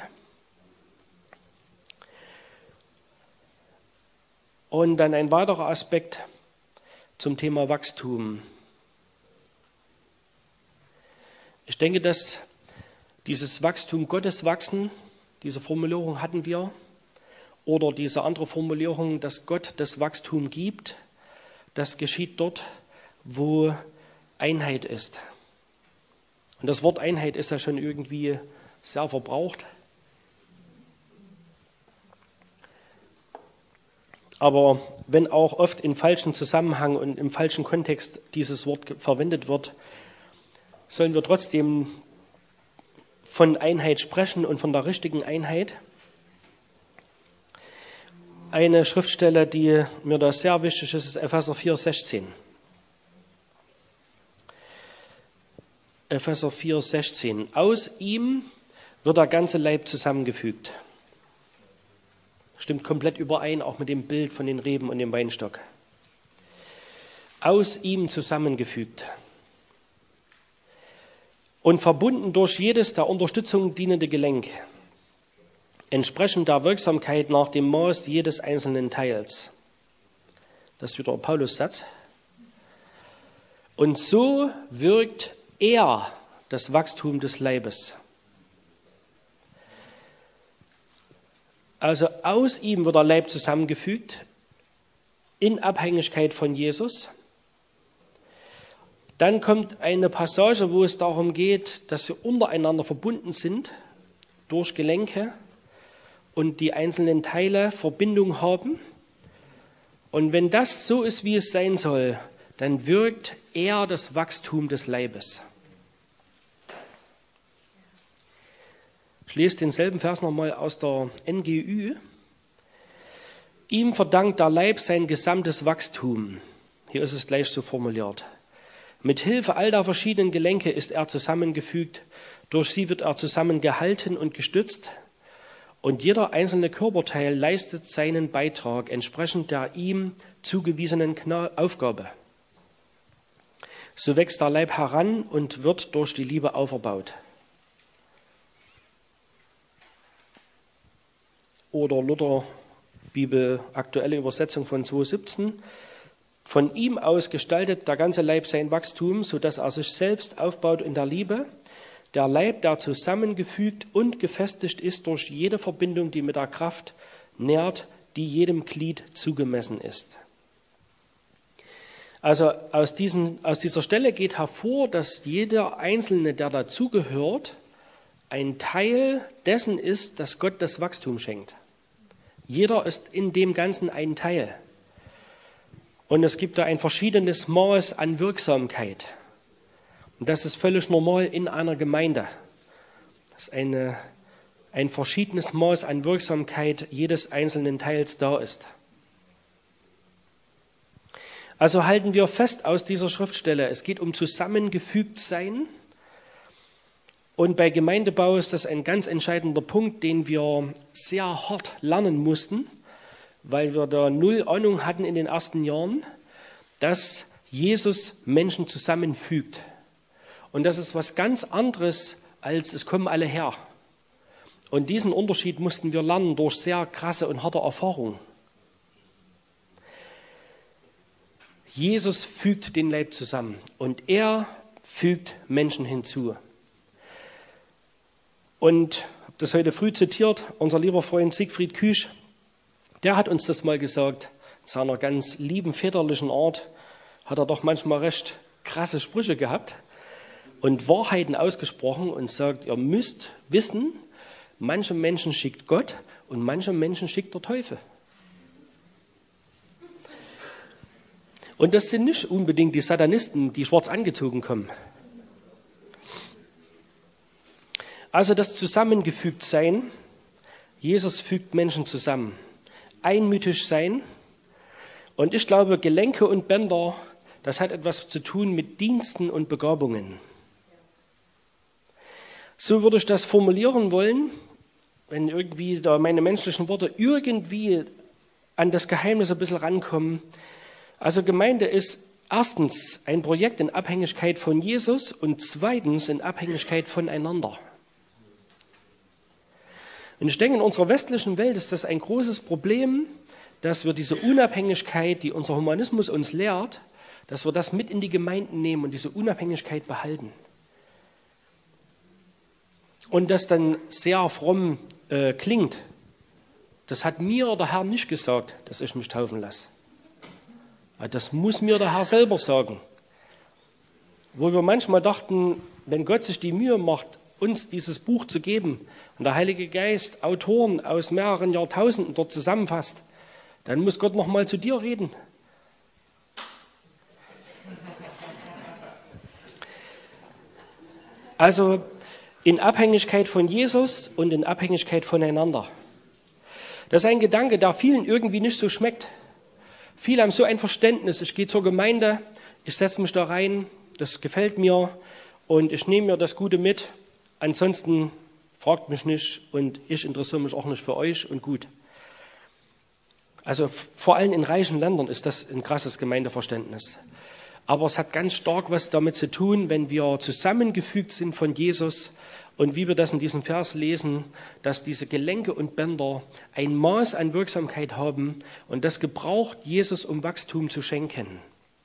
Und dann ein weiterer Aspekt zum Thema Wachstum. Ich denke, dass dieses Wachstum Gottes wachsen, diese Formulierung hatten wir, oder diese andere Formulierung, dass Gott das Wachstum gibt, das geschieht dort, wo Einheit ist. Und das Wort Einheit ist ja schon irgendwie sehr verbraucht. Aber wenn auch oft in falschem Zusammenhang und im falschen Kontext dieses Wort verwendet wird, sollen wir trotzdem von Einheit sprechen und von der richtigen Einheit. Eine Schriftstelle, die mir da sehr wichtig ist, ist Epheser 4,16. Epheser 4,16. Aus ihm wird der ganze Leib zusammengefügt. Stimmt komplett überein, auch mit dem Bild von den Reben und dem Weinstock. Aus ihm zusammengefügt. Und verbunden durch jedes der Unterstützung dienende Gelenk. Entsprechend der Wirksamkeit nach dem Maß jedes einzelnen Teils. Das ist wieder ein Paulus-Satz. Und so wirkt er das Wachstum des Leibes. Also aus ihm wird der Leib zusammengefügt, in Abhängigkeit von Jesus. Dann kommt eine Passage, wo es darum geht, dass wir untereinander verbunden sind durch Gelenke und die einzelnen Teile Verbindung haben. Und wenn das so ist, wie es sein soll, dann wirkt er das Wachstum des Leibes. Ich lese denselben Vers nochmal aus der NGÜ. Ihm verdankt der Leib sein gesamtes Wachstum. Hier ist es gleich so formuliert. Mit Hilfe all der verschiedenen Gelenke ist er zusammengefügt. Durch sie wird er zusammengehalten und gestützt. Und jeder einzelne Körperteil leistet seinen Beitrag entsprechend der ihm zugewiesenen Aufgabe. So wächst der Leib heran und wird durch die Liebe auferbaut. Oder Luther Bibel, aktuelle Übersetzung von 2,17. Von ihm aus gestaltet der ganze Leib sein Wachstum, sodass er sich selbst aufbaut in der Liebe. Der Leib, der zusammengefügt und gefestigt ist durch jede Verbindung, die mit der Kraft nährt, die jedem Glied zugemessen ist. Also aus dieser Stelle geht hervor, dass jeder Einzelne, der dazugehört, ein Teil dessen ist, dass Gott das Wachstum schenkt. Jeder ist in dem Ganzen ein Teil. Und es gibt da ein verschiedenes Maß an Wirksamkeit. Und das ist völlig normal in einer Gemeinde, dass ein verschiedenes Maß an Wirksamkeit jedes einzelnen Teils da ist. Also halten wir fest aus dieser Schriftstelle, es geht um Zusammengefügtsein. Und bei Gemeindebau ist das ein ganz entscheidender Punkt, den wir sehr hart lernen mussten, weil wir da null Ahnung hatten in den ersten Jahren, dass Jesus Menschen zusammenfügt. Und das ist was ganz anderes, als es kommen alle her. Und diesen Unterschied mussten wir lernen durch sehr krasse und harte Erfahrungen. Jesus fügt den Leib zusammen und er fügt Menschen hinzu. Und ich habe das heute früh zitiert, unser lieber Freund Siegfried Küsch, der hat uns das mal gesagt, in seiner ganz lieben väterlichen Art, hat er doch manchmal recht krasse Sprüche gehabt und Wahrheiten ausgesprochen und sagt, ihr müsst wissen, manche Menschen schickt Gott und manche Menschen schickt der Teufel. Und das sind nicht unbedingt die Satanisten, die schwarz angezogen kommen. Also das Zusammengefügtsein, Jesus fügt Menschen zusammen. Einmütig sein. Und ich glaube, Gelenke und Bänder, das hat etwas zu tun mit Diensten und Begabungen. So würde ich das formulieren wollen, wenn irgendwie da meine menschlichen Worte irgendwie an das Geheimnis ein bisschen rankommen. Also Gemeinde ist erstens ein Projekt in Abhängigkeit von Jesus und zweitens in Abhängigkeit voneinander. Und ich denke, in unserer westlichen Welt ist das ein großes Problem, dass wir diese Unabhängigkeit, die unser Humanismus uns lehrt, dass wir das mit in die Gemeinden nehmen und diese Unabhängigkeit behalten. Und das dann sehr fromm klingt. Das hat mir der Herr nicht gesagt, dass ich mich taufen lasse. Das muss mir der Herr selber sagen. Wo wir manchmal dachten, wenn Gott sich die Mühe macht, uns dieses Buch zu geben und der Heilige Geist Autoren aus mehreren Jahrtausenden dort zusammenfasst, dann muss Gott noch mal zu dir reden. Also in Abhängigkeit von Jesus und in Abhängigkeit voneinander. Das ist ein Gedanke, der vielen irgendwie nicht so schmeckt. Viele haben so ein Verständnis, ich gehe zur Gemeinde, ich setze mich da rein, das gefällt mir und ich nehme mir das Gute mit. Ansonsten fragt mich nicht und ich interessiere mich auch nicht für euch und gut. Also vor allem in reichen Ländern ist das ein krasses Gemeindeverständnis. Aber es hat ganz stark was damit zu tun, wenn wir zusammengefügt sind von Jesus und wie wir das in diesem Vers lesen, dass diese Gelenke und Bänder ein Maß an Wirksamkeit haben und das gebraucht Jesus, um Wachstum zu schenken.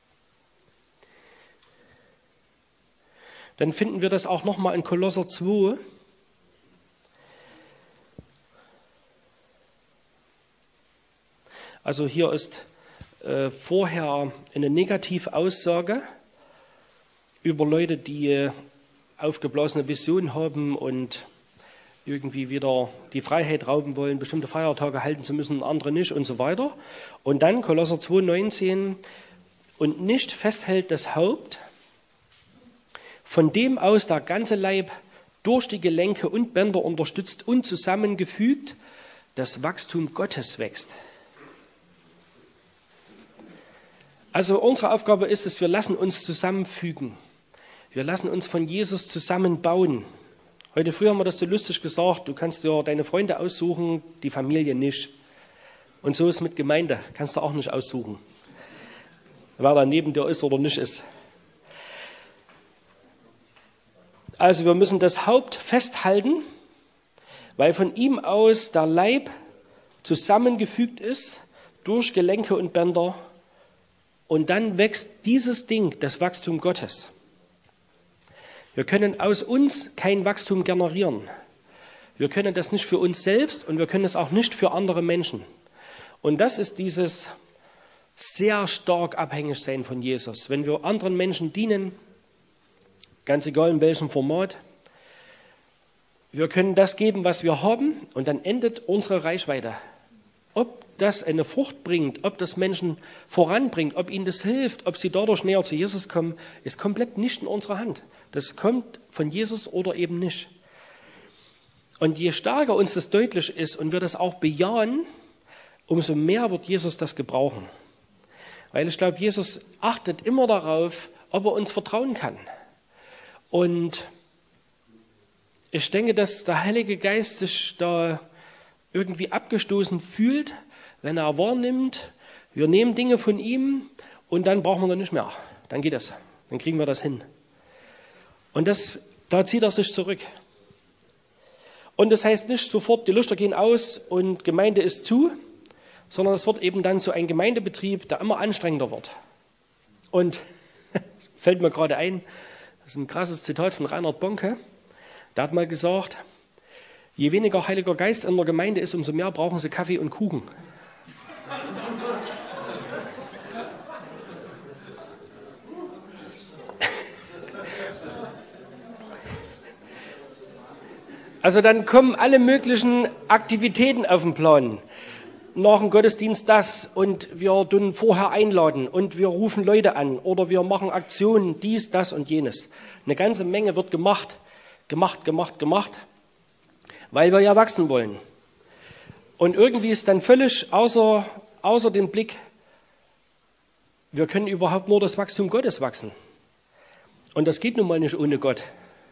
Dann finden wir das auch nochmal in Kolosser 2. Also hier ist vorher eine Negativaussage über Leute, die aufgeblasene Visionen haben und irgendwie wieder die Freiheit rauben wollen, bestimmte Feiertage halten zu müssen und andere nicht und so weiter. Und dann Kolosser 2,19 und nicht festhält das Haupt, von dem aus der ganze Leib durch die Gelenke und Bänder unterstützt und zusammengefügt das Wachstum Gottes wächst. Also unsere Aufgabe ist es, wir lassen uns zusammenfügen. Wir lassen uns von Jesus zusammenbauen. Heute früh haben wir das so lustig gesagt, du kannst dir deine Freunde aussuchen, die Familie nicht. Und so ist es mit Gemeinde, kannst du auch nicht aussuchen, wer da neben dir ist oder nicht ist. Also wir müssen das Haupt festhalten, weil von ihm aus der Leib zusammengefügt ist durch Gelenke und Bänder. Und dann wächst dieses Ding, das Wachstum Gottes. Wir können aus uns kein Wachstum generieren. Wir können das nicht für uns selbst und wir können es auch nicht für andere Menschen. Und das ist dieses sehr stark abhängig sein von Jesus. Wenn wir anderen Menschen dienen, ganz egal in welchem Format, wir können das geben, was wir haben und dann endet unsere Reichweite. Ob das eine Frucht bringt, ob das Menschen voranbringt, ob ihnen das hilft, ob sie dadurch näher zu Jesus kommen, ist komplett nicht in unserer Hand. Das kommt von Jesus oder eben nicht. Und je stärker uns das deutlich ist und wir das auch bejahen, umso mehr wird Jesus das gebrauchen. Weil ich glaube, Jesus achtet immer darauf, ob er uns vertrauen kann. Und ich denke, dass der Heilige Geist sich da irgendwie abgestoßen fühlt, wenn er wahrnimmt, wir nehmen Dinge von ihm und dann brauchen wir noch nicht mehr. Dann geht es. Dann kriegen wir das hin. Und da zieht er sich zurück. Und das heißt nicht sofort, die Lichter gehen aus und Gemeinde ist zu, sondern es wird eben dann so ein Gemeindebetrieb, der immer anstrengender wird. Und fällt mir gerade ein, das ist ein krasses Zitat von Reinhard Bonke, der hat mal gesagt, je weniger Heiliger Geist in der Gemeinde ist, umso mehr brauchen sie Kaffee und Kuchen. Also dann kommen alle möglichen Aktivitäten auf den Plan. Nach dem Gottesdienst das und wir tun vorher einladen und wir rufen Leute an oder wir machen Aktionen, dies, das und jenes. Eine ganze Menge wird gemacht, weil wir ja wachsen wollen. Und irgendwie ist dann völlig außer dem Blick, wir können überhaupt nur das Wachstum Gottes wachsen. Und das geht nun mal nicht ohne Gott.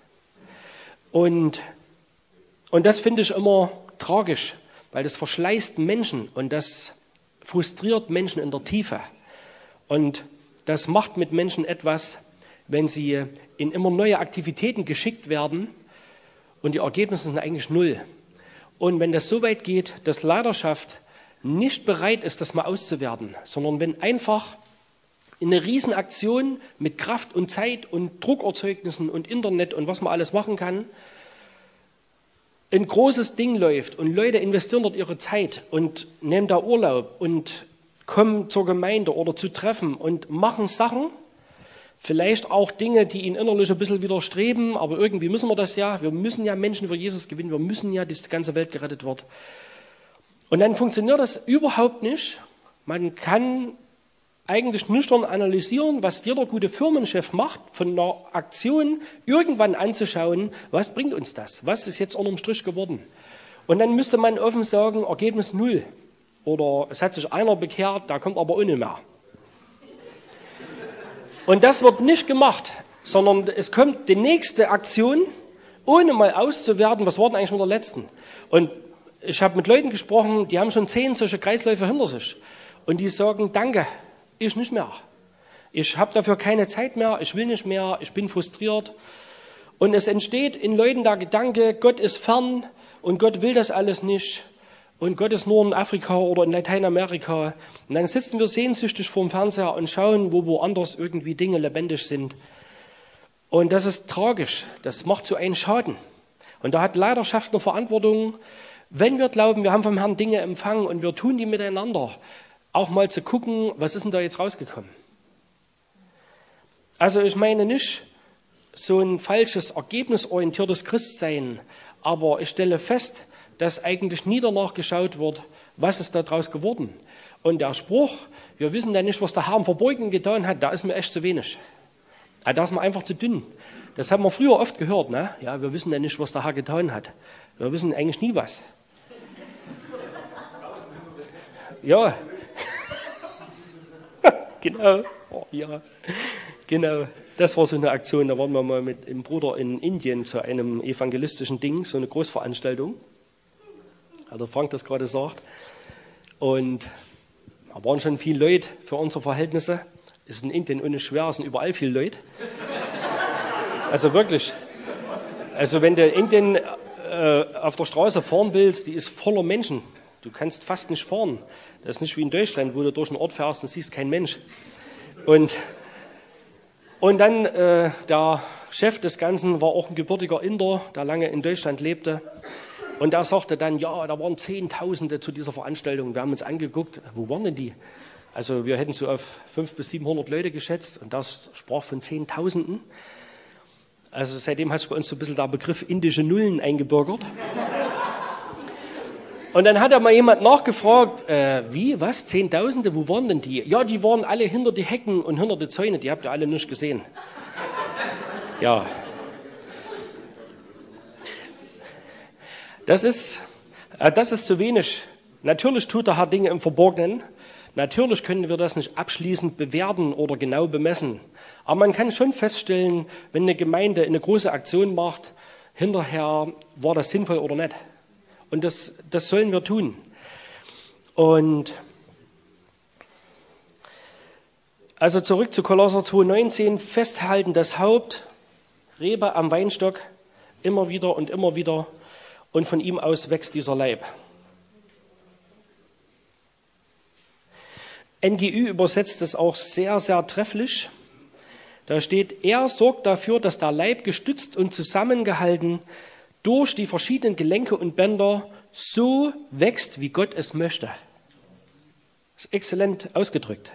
Und das finde ich immer tragisch, weil das verschleißt Menschen und das frustriert Menschen in der Tiefe. Und das macht mit Menschen etwas, wenn sie in immer neue Aktivitäten geschickt werden und die Ergebnisse sind eigentlich null. Und wenn das so weit geht, dass Leiterschaft nicht bereit ist, das mal auszuwerten, sondern wenn einfach eine Riesenaktion mit Kraft und Zeit und Druckerzeugnissen und Internet und was man alles machen kann, ein großes Ding läuft und Leute investieren dort ihre Zeit und nehmen da Urlaub und kommen zur Gemeinde oder zu Treffen und machen Sachen, vielleicht auch Dinge, die ihnen innerlich ein bisschen widerstreben, aber irgendwie müssen wir das ja. Wir müssen ja Menschen für Jesus gewinnen, wir müssen ja, dass die ganze Welt gerettet wird. Und dann funktioniert das überhaupt nicht. Man kann eigentlich nüchtern analysieren, was jeder gute Firmenchef macht, von einer Aktion irgendwann anzuschauen, was bringt uns das? Was ist jetzt unterm Strich geworden? Und dann müsste man offen sagen, Ergebnis 0. Oder es hat sich einer bekehrt, da kommt aber ohne mehr. Und das wird nicht gemacht, sondern es kommt die nächste Aktion, ohne mal auszuwerten, was war denn eigentlich mit der letzten? Und ich habe mit Leuten gesprochen, die haben schon 10 solche Kreisläufe hinter sich. Und die sagen, danke. Ich nicht mehr. Ich habe dafür keine Zeit mehr, ich will nicht mehr, ich bin frustriert. Und es entsteht in Leuten der Gedanke, Gott ist fern und Gott will das alles nicht. Und Gott ist nur in Afrika oder in Lateinamerika. Und dann sitzen wir sehnsüchtig vor dem Fernseher und schauen, wo woanders irgendwie Dinge lebendig sind. Und das ist tragisch. Das macht so einen Schaden. Und da hat Leiterschaft eine Verantwortung, wenn wir glauben, wir haben vom Herrn Dinge empfangen und wir tun die miteinander, auch mal zu gucken, was ist denn da jetzt rausgekommen? Also ich meine nicht so ein falsches, ergebnisorientiertes Christsein, aber ich stelle fest, dass eigentlich nie danach geschaut wird, was ist da draus geworden. Und der Spruch, wir wissen ja nicht, was der Herr im Verborgenen getan hat, da ist mir echt zu wenig. Da ist mir einfach zu dünn. Das haben wir früher oft gehört, ne? Ja, wir wissen ja nicht, was der Herr getan hat. Wir wissen eigentlich nie was. Ja. Genau, oh, ja, genau. Das war so eine Aktion. Da waren wir mal mit dem Bruder in Indien zu einem evangelistischen Ding, so eine Großveranstaltung. Hat der Frank das gerade gesagt. Und da waren schon viele Leute für unsere Verhältnisse. Ist in Indien ohne schwer, es sind überall viele Leute. Also wirklich. Also wenn du in Indien auf der Straße fahren willst, die ist voller Menschen. Du kannst fast nicht fahren. Das ist nicht wie in Deutschland, wo du durch einen Ort fährst und siehst keinen Mensch. Und dann der Chef des Ganzen war auch ein gebürtiger Inder, der lange in Deutschland lebte. Und der sagte dann, ja, da waren Zehntausende zu dieser Veranstaltung. Wir haben uns angeguckt, wo waren denn die? Also wir hätten so auf 500 bis 700 Leute geschätzt und das sprach von Zehntausenden. Also seitdem hat sich bei uns so ein bisschen der Begriff indische Nullen eingebürgert. Und dann hat er mal jemand nachgefragt, wie, was, Zehntausende, wo waren denn die? Ja, die waren alle hinter die Hecken und hinter die Zäune, die habt ihr alle nicht gesehen. Ja. Das ist zu wenig. Natürlich tut der Herr Dinge im Verborgenen. Natürlich können wir das nicht abschließend bewerten oder genau bemessen. Aber man kann schon feststellen, wenn eine Gemeinde eine große Aktion macht, hinterher war das sinnvoll oder nicht. Und das sollen wir tun. Und also zurück zu Kolosser 2,19, festhalten das Haupt, Rebe am Weinstock, immer wieder und von ihm aus wächst dieser Leib. NGÜ übersetzt es auch sehr, sehr trefflich. Da steht, er sorgt dafür, dass der Leib gestützt und zusammengehalten durch die verschiedenen Gelenke und Bänder so wächst, wie Gott es möchte. Das ist exzellent ausgedrückt.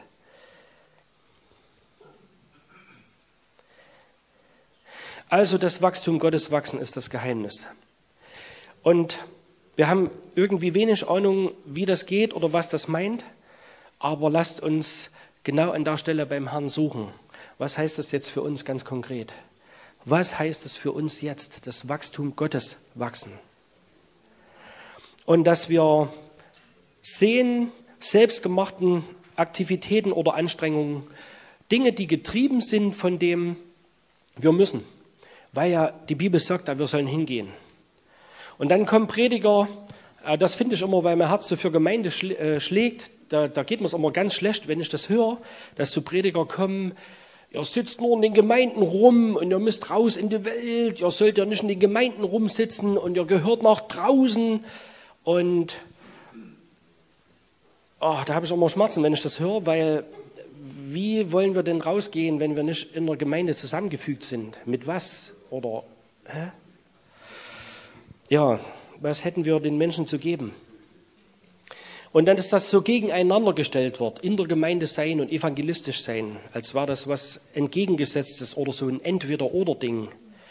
Also das Wachstum Gottes wachsen ist das Geheimnis. Und wir haben irgendwie wenig Ahnung, wie das geht oder was das meint. Aber lasst uns genau an der Stelle beim Herrn suchen. Was heißt das jetzt für uns ganz konkret? Was heißt es für uns jetzt, das Wachstum Gottes wachsen? Und dass wir sehen, selbstgemachten Aktivitäten oder Anstrengungen, Dinge, die getrieben sind von dem, wir müssen. Weil ja die Bibel sagt, wir sollen hingehen. Und dann kommen Prediger, das finde ich immer, weil mein Herz so für Gemeinde schlägt, da geht mir es immer ganz schlecht, wenn ich das höre, dass so Prediger kommen, ihr sitzt nur in den Gemeinden rum und ihr müsst raus in die Welt, ihr sollt ja nicht in den Gemeinden rumsitzen und ihr gehört nach draußen. Und da habe ich immer Schmerzen, wenn ich das höre, weil wie wollen wir denn rausgehen, wenn wir nicht in der Gemeinde zusammengefügt sind? Mit was? Oder ja, was hätten wir den Menschen zu geben? Und dann, dass das so gegeneinander gestellt wird, in der Gemeinde sein und evangelistisch sein, als war das was Entgegengesetztes oder so ein Entweder-oder-Ding.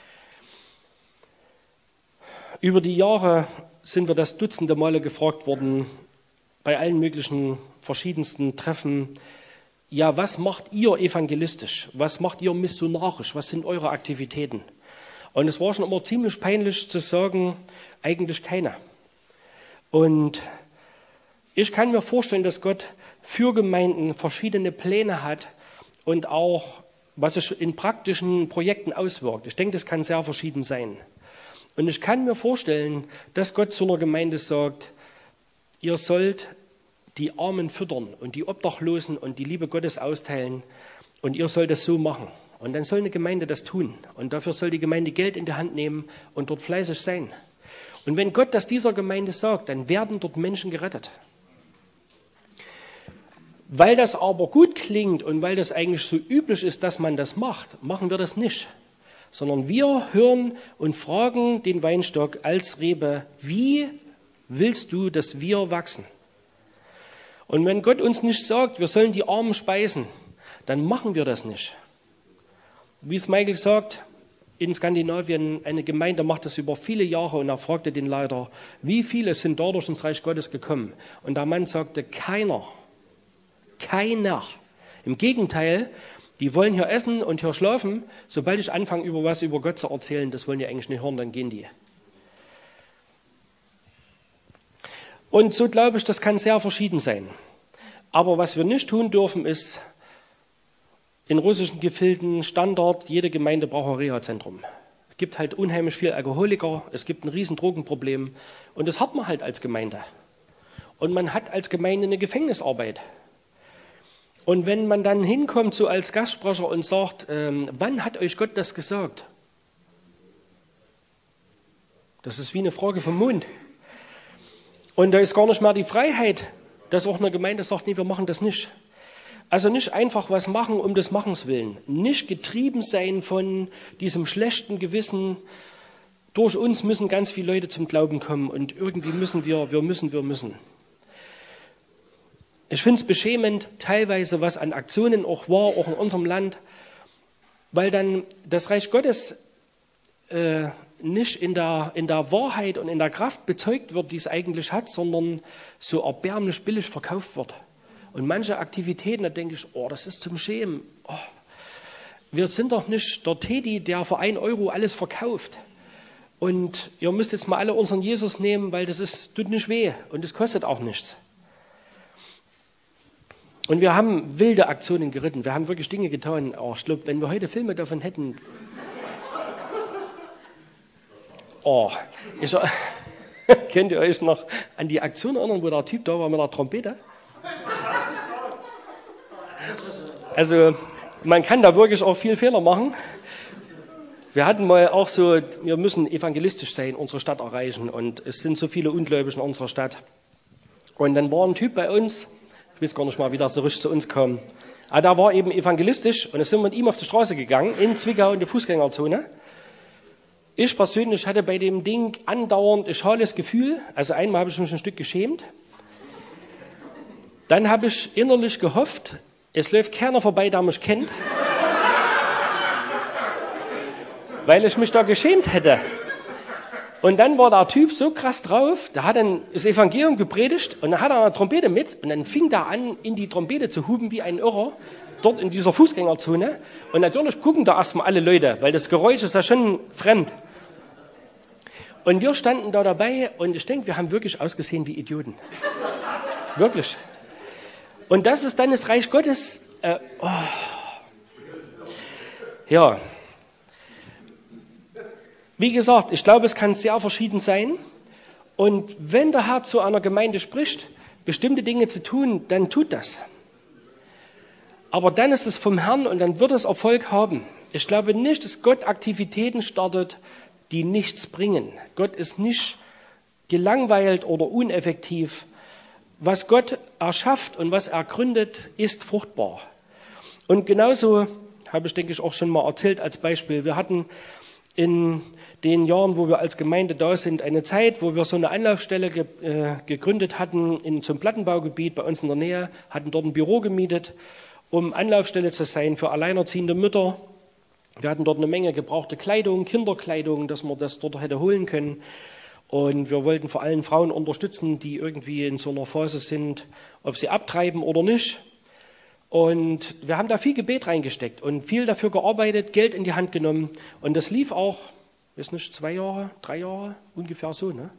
Über die Jahre sind wir das dutzende Male gefragt worden, bei allen möglichen verschiedensten Treffen, ja, was macht ihr evangelistisch? Was macht ihr missionarisch? Was sind eure Aktivitäten? Und es war schon immer ziemlich peinlich zu sagen, eigentlich keine. Und ich kann mir vorstellen, dass Gott für Gemeinden verschiedene Pläne hat und auch, was sich in praktischen Projekten auswirkt. Ich denke, das kann sehr verschieden sein. Und ich kann mir vorstellen, dass Gott zu einer Gemeinde sagt, ihr sollt die Armen füttern und die Obdachlosen und die Liebe Gottes austeilen und ihr sollt das so machen. Und dann soll eine Gemeinde das tun. Und dafür soll die Gemeinde Geld in die Hand nehmen und dort fleißig sein. Und wenn Gott das dieser Gemeinde sagt, dann werden dort Menschen gerettet. Weil das aber gut klingt und weil das eigentlich so üblich ist, dass man das macht, machen wir das nicht. Sondern wir hören und fragen den Weinstock als Rebe, wie willst du, dass wir wachsen? Und wenn Gott uns nicht sagt, wir sollen die Armen speisen, dann machen wir das nicht. Wie es Michael sagt, in Skandinavien, eine Gemeinde macht das über viele Jahre und er fragte den Leiter, wie viele sind dadurch ins Reich Gottes gekommen? Und der Mann sagte, keiner. Keiner. Im Gegenteil, die wollen hier essen und hier schlafen. Sobald ich anfange, über Gott zu erzählen, das wollen die eigentlich nicht hören, dann gehen die. Und so glaube ich, das kann sehr verschieden sein. Aber was wir nicht tun dürfen, ist in russischen Gefilden Standard, jede Gemeinde braucht ein Reha-Zentrum. Es gibt halt unheimlich viel Alkoholiker, es gibt ein riesen Drogenproblem und das hat man halt als Gemeinde. Und man hat als Gemeinde eine Gefängnisarbeit. Und wenn man dann hinkommt so als Gastsprecher und sagt, wann hat euch Gott das gesagt? Das ist wie eine Frage vom Mond. Und da ist gar nicht mehr die Freiheit, dass auch eine Gemeinde sagt, nee, wir machen das nicht. Also nicht einfach was machen um des Machens willen. Nicht getrieben sein von diesem schlechten Gewissen. Durch uns müssen ganz viele Leute zum Glauben kommen und irgendwie müssen wir müssen. Ich finde es beschämend, teilweise, was an Aktionen auch war, auch in unserem Land, weil dann das Reich Gottes nicht in der Wahrheit und in der Kraft bezeugt wird, die es eigentlich hat, sondern so erbärmlich billig verkauft wird. Und manche Aktivitäten, da denke ich, oh, das ist zum Schämen. Oh, wir sind doch nicht der Teddy, der für 1 Euro alles verkauft. Und ihr müsst jetzt mal alle unseren Jesus nehmen, weil tut nicht weh und es kostet auch nichts. Und wir haben wilde Aktionen geritten. Wir haben wirklich Dinge getan. Oh, ich glaube, wenn wir heute Filme davon hätten. Oh, könnt ihr euch noch an die Aktion erinnern, wo der Typ da war mit der Trompete? Also, man kann da wirklich auch viel Fehler machen. Wir hatten mal auch so, wir müssen evangelistisch sein, unsere Stadt erreichen. Und es sind so viele Ungläubige in unserer Stadt. Und dann war ein Typ bei uns, ich weiß gar nicht mal, wie der so richtig zu uns kam. Aber der war eben evangelistisch und dann sind wir mit ihm auf die Straße gegangen, in Zwickau in die Fußgängerzone. Ich persönlich hatte bei dem Ding andauernd ein schales Gefühl. Also einmal habe ich mich ein Stück geschämt. Dann habe ich innerlich gehofft, es läuft keiner vorbei, der mich kennt. Weil ich mich da geschämt hätte. Und dann war der Typ so krass drauf, der hat dann das Evangelium gepredigt und dann hat er eine Trompete mit und dann fing der an, in die Trompete zu hupen wie ein Irrer, dort in dieser Fußgängerzone. Und natürlich gucken da erstmal alle Leute, weil das Geräusch ist ja schon fremd. Und wir standen da dabei und ich denke, wir haben wirklich ausgesehen wie Idioten. Wirklich. Und das ist dann das Reich Gottes. Ja. Wie gesagt, ich glaube, es kann sehr verschieden sein. Und wenn der Herr zu einer Gemeinde spricht, bestimmte Dinge zu tun, dann tut das. Aber dann ist es vom Herrn und dann wird es Erfolg haben. Ich glaube nicht, dass Gott Aktivitäten startet, die nichts bringen. Gott ist nicht gelangweilt oder uneffektiv. Was Gott erschafft und was er gründet, ist fruchtbar. Und genauso habe ich, denke ich, auch schon mal erzählt als Beispiel. Wir hatten in den Jahren, wo wir als Gemeinde da sind, eine Zeit, wo wir so eine Anlaufstelle gegründet hatten in so einem Plattenbaugebiet bei uns in der Nähe, hatten dort ein Büro gemietet, um Anlaufstelle zu sein für alleinerziehende Mütter. Wir hatten dort eine Menge gebrauchte Kleidung, Kinderkleidung, dass man das dort hätte holen können. Und wir wollten vor allem Frauen unterstützen, die irgendwie in so einer Phase sind, ob sie abtreiben oder nicht. Und wir haben da viel Gebet reingesteckt und viel dafür gearbeitet, Geld in die Hand genommen. Und das lief auch, weiß nicht, 2 Jahre, 3 Jahre, ungefähr so, ne?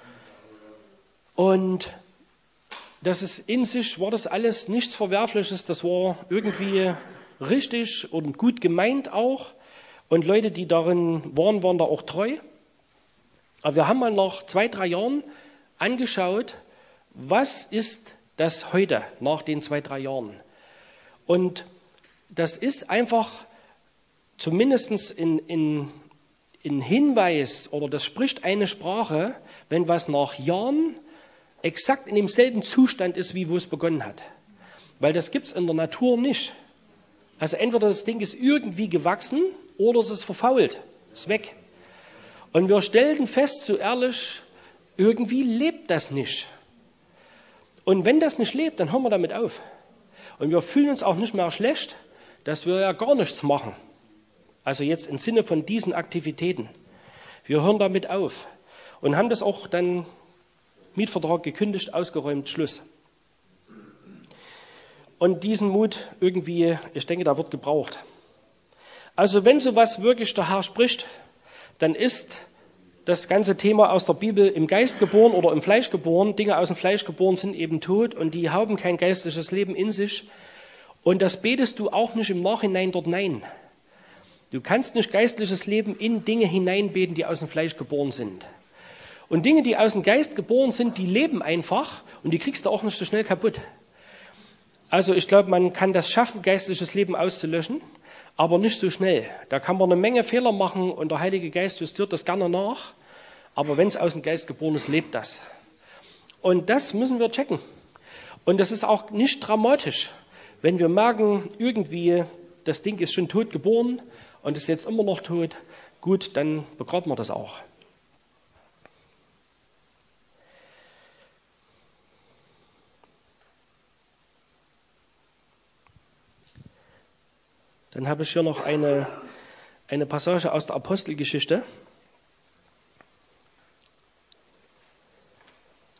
Und das ist in sich, war das alles nichts Verwerfliches, das war irgendwie richtig und gut gemeint auch. Und Leute, die darin waren da auch treu. Aber wir haben mal nach 2, 3 Jahren angeschaut, was ist das heute nach den 2, 3 Jahren? Und das ist einfach zumindest in Hinweis, oder das spricht eine Sprache, wenn was nach Jahren exakt in demselben Zustand ist, wie wo es begonnen hat. Weil das gibt es in der Natur nicht. Also entweder das Ding ist irgendwie gewachsen oder es ist verfault, ist weg. Und wir stellten fest, so ehrlich, irgendwie lebt das nicht. Und wenn das nicht lebt, dann hören wir damit auf. Und wir fühlen uns auch nicht mehr schlecht, dass wir ja gar nichts machen. Also jetzt im Sinne von diesen Aktivitäten. Wir hören damit auf und haben das auch dann Mietvertrag gekündigt, ausgeräumt, Schluss. Und diesen Mut irgendwie, ich denke, da wird gebraucht. Also wenn sowas wirklich der Herr spricht, dann ist das ganze Thema aus der Bibel im Geist geboren oder im Fleisch geboren. Dinge aus dem Fleisch geboren sind eben tot und die haben kein geistliches Leben in sich. Und das betest du auch nicht im Nachhinein dort nein. Du kannst nicht geistliches Leben in Dinge hineinbeten, die aus dem Fleisch geboren sind. Und Dinge, die aus dem Geist geboren sind, die leben einfach und die kriegst du auch nicht so schnell kaputt. Also ich glaube, man kann das schaffen, geistliches Leben auszulöschen, aber nicht so schnell. Da kann man eine Menge Fehler machen und der Heilige Geist justiert das gerne nach. Aber wenn es aus dem Geist geboren ist, lebt das. Und das müssen wir checken. Und das ist auch nicht dramatisch. Wenn wir merken, irgendwie das Ding ist schon tot geboren und ist jetzt immer noch tot, gut, dann begraben wir das auch. Dann habe ich hier noch eine Passage aus der Apostelgeschichte.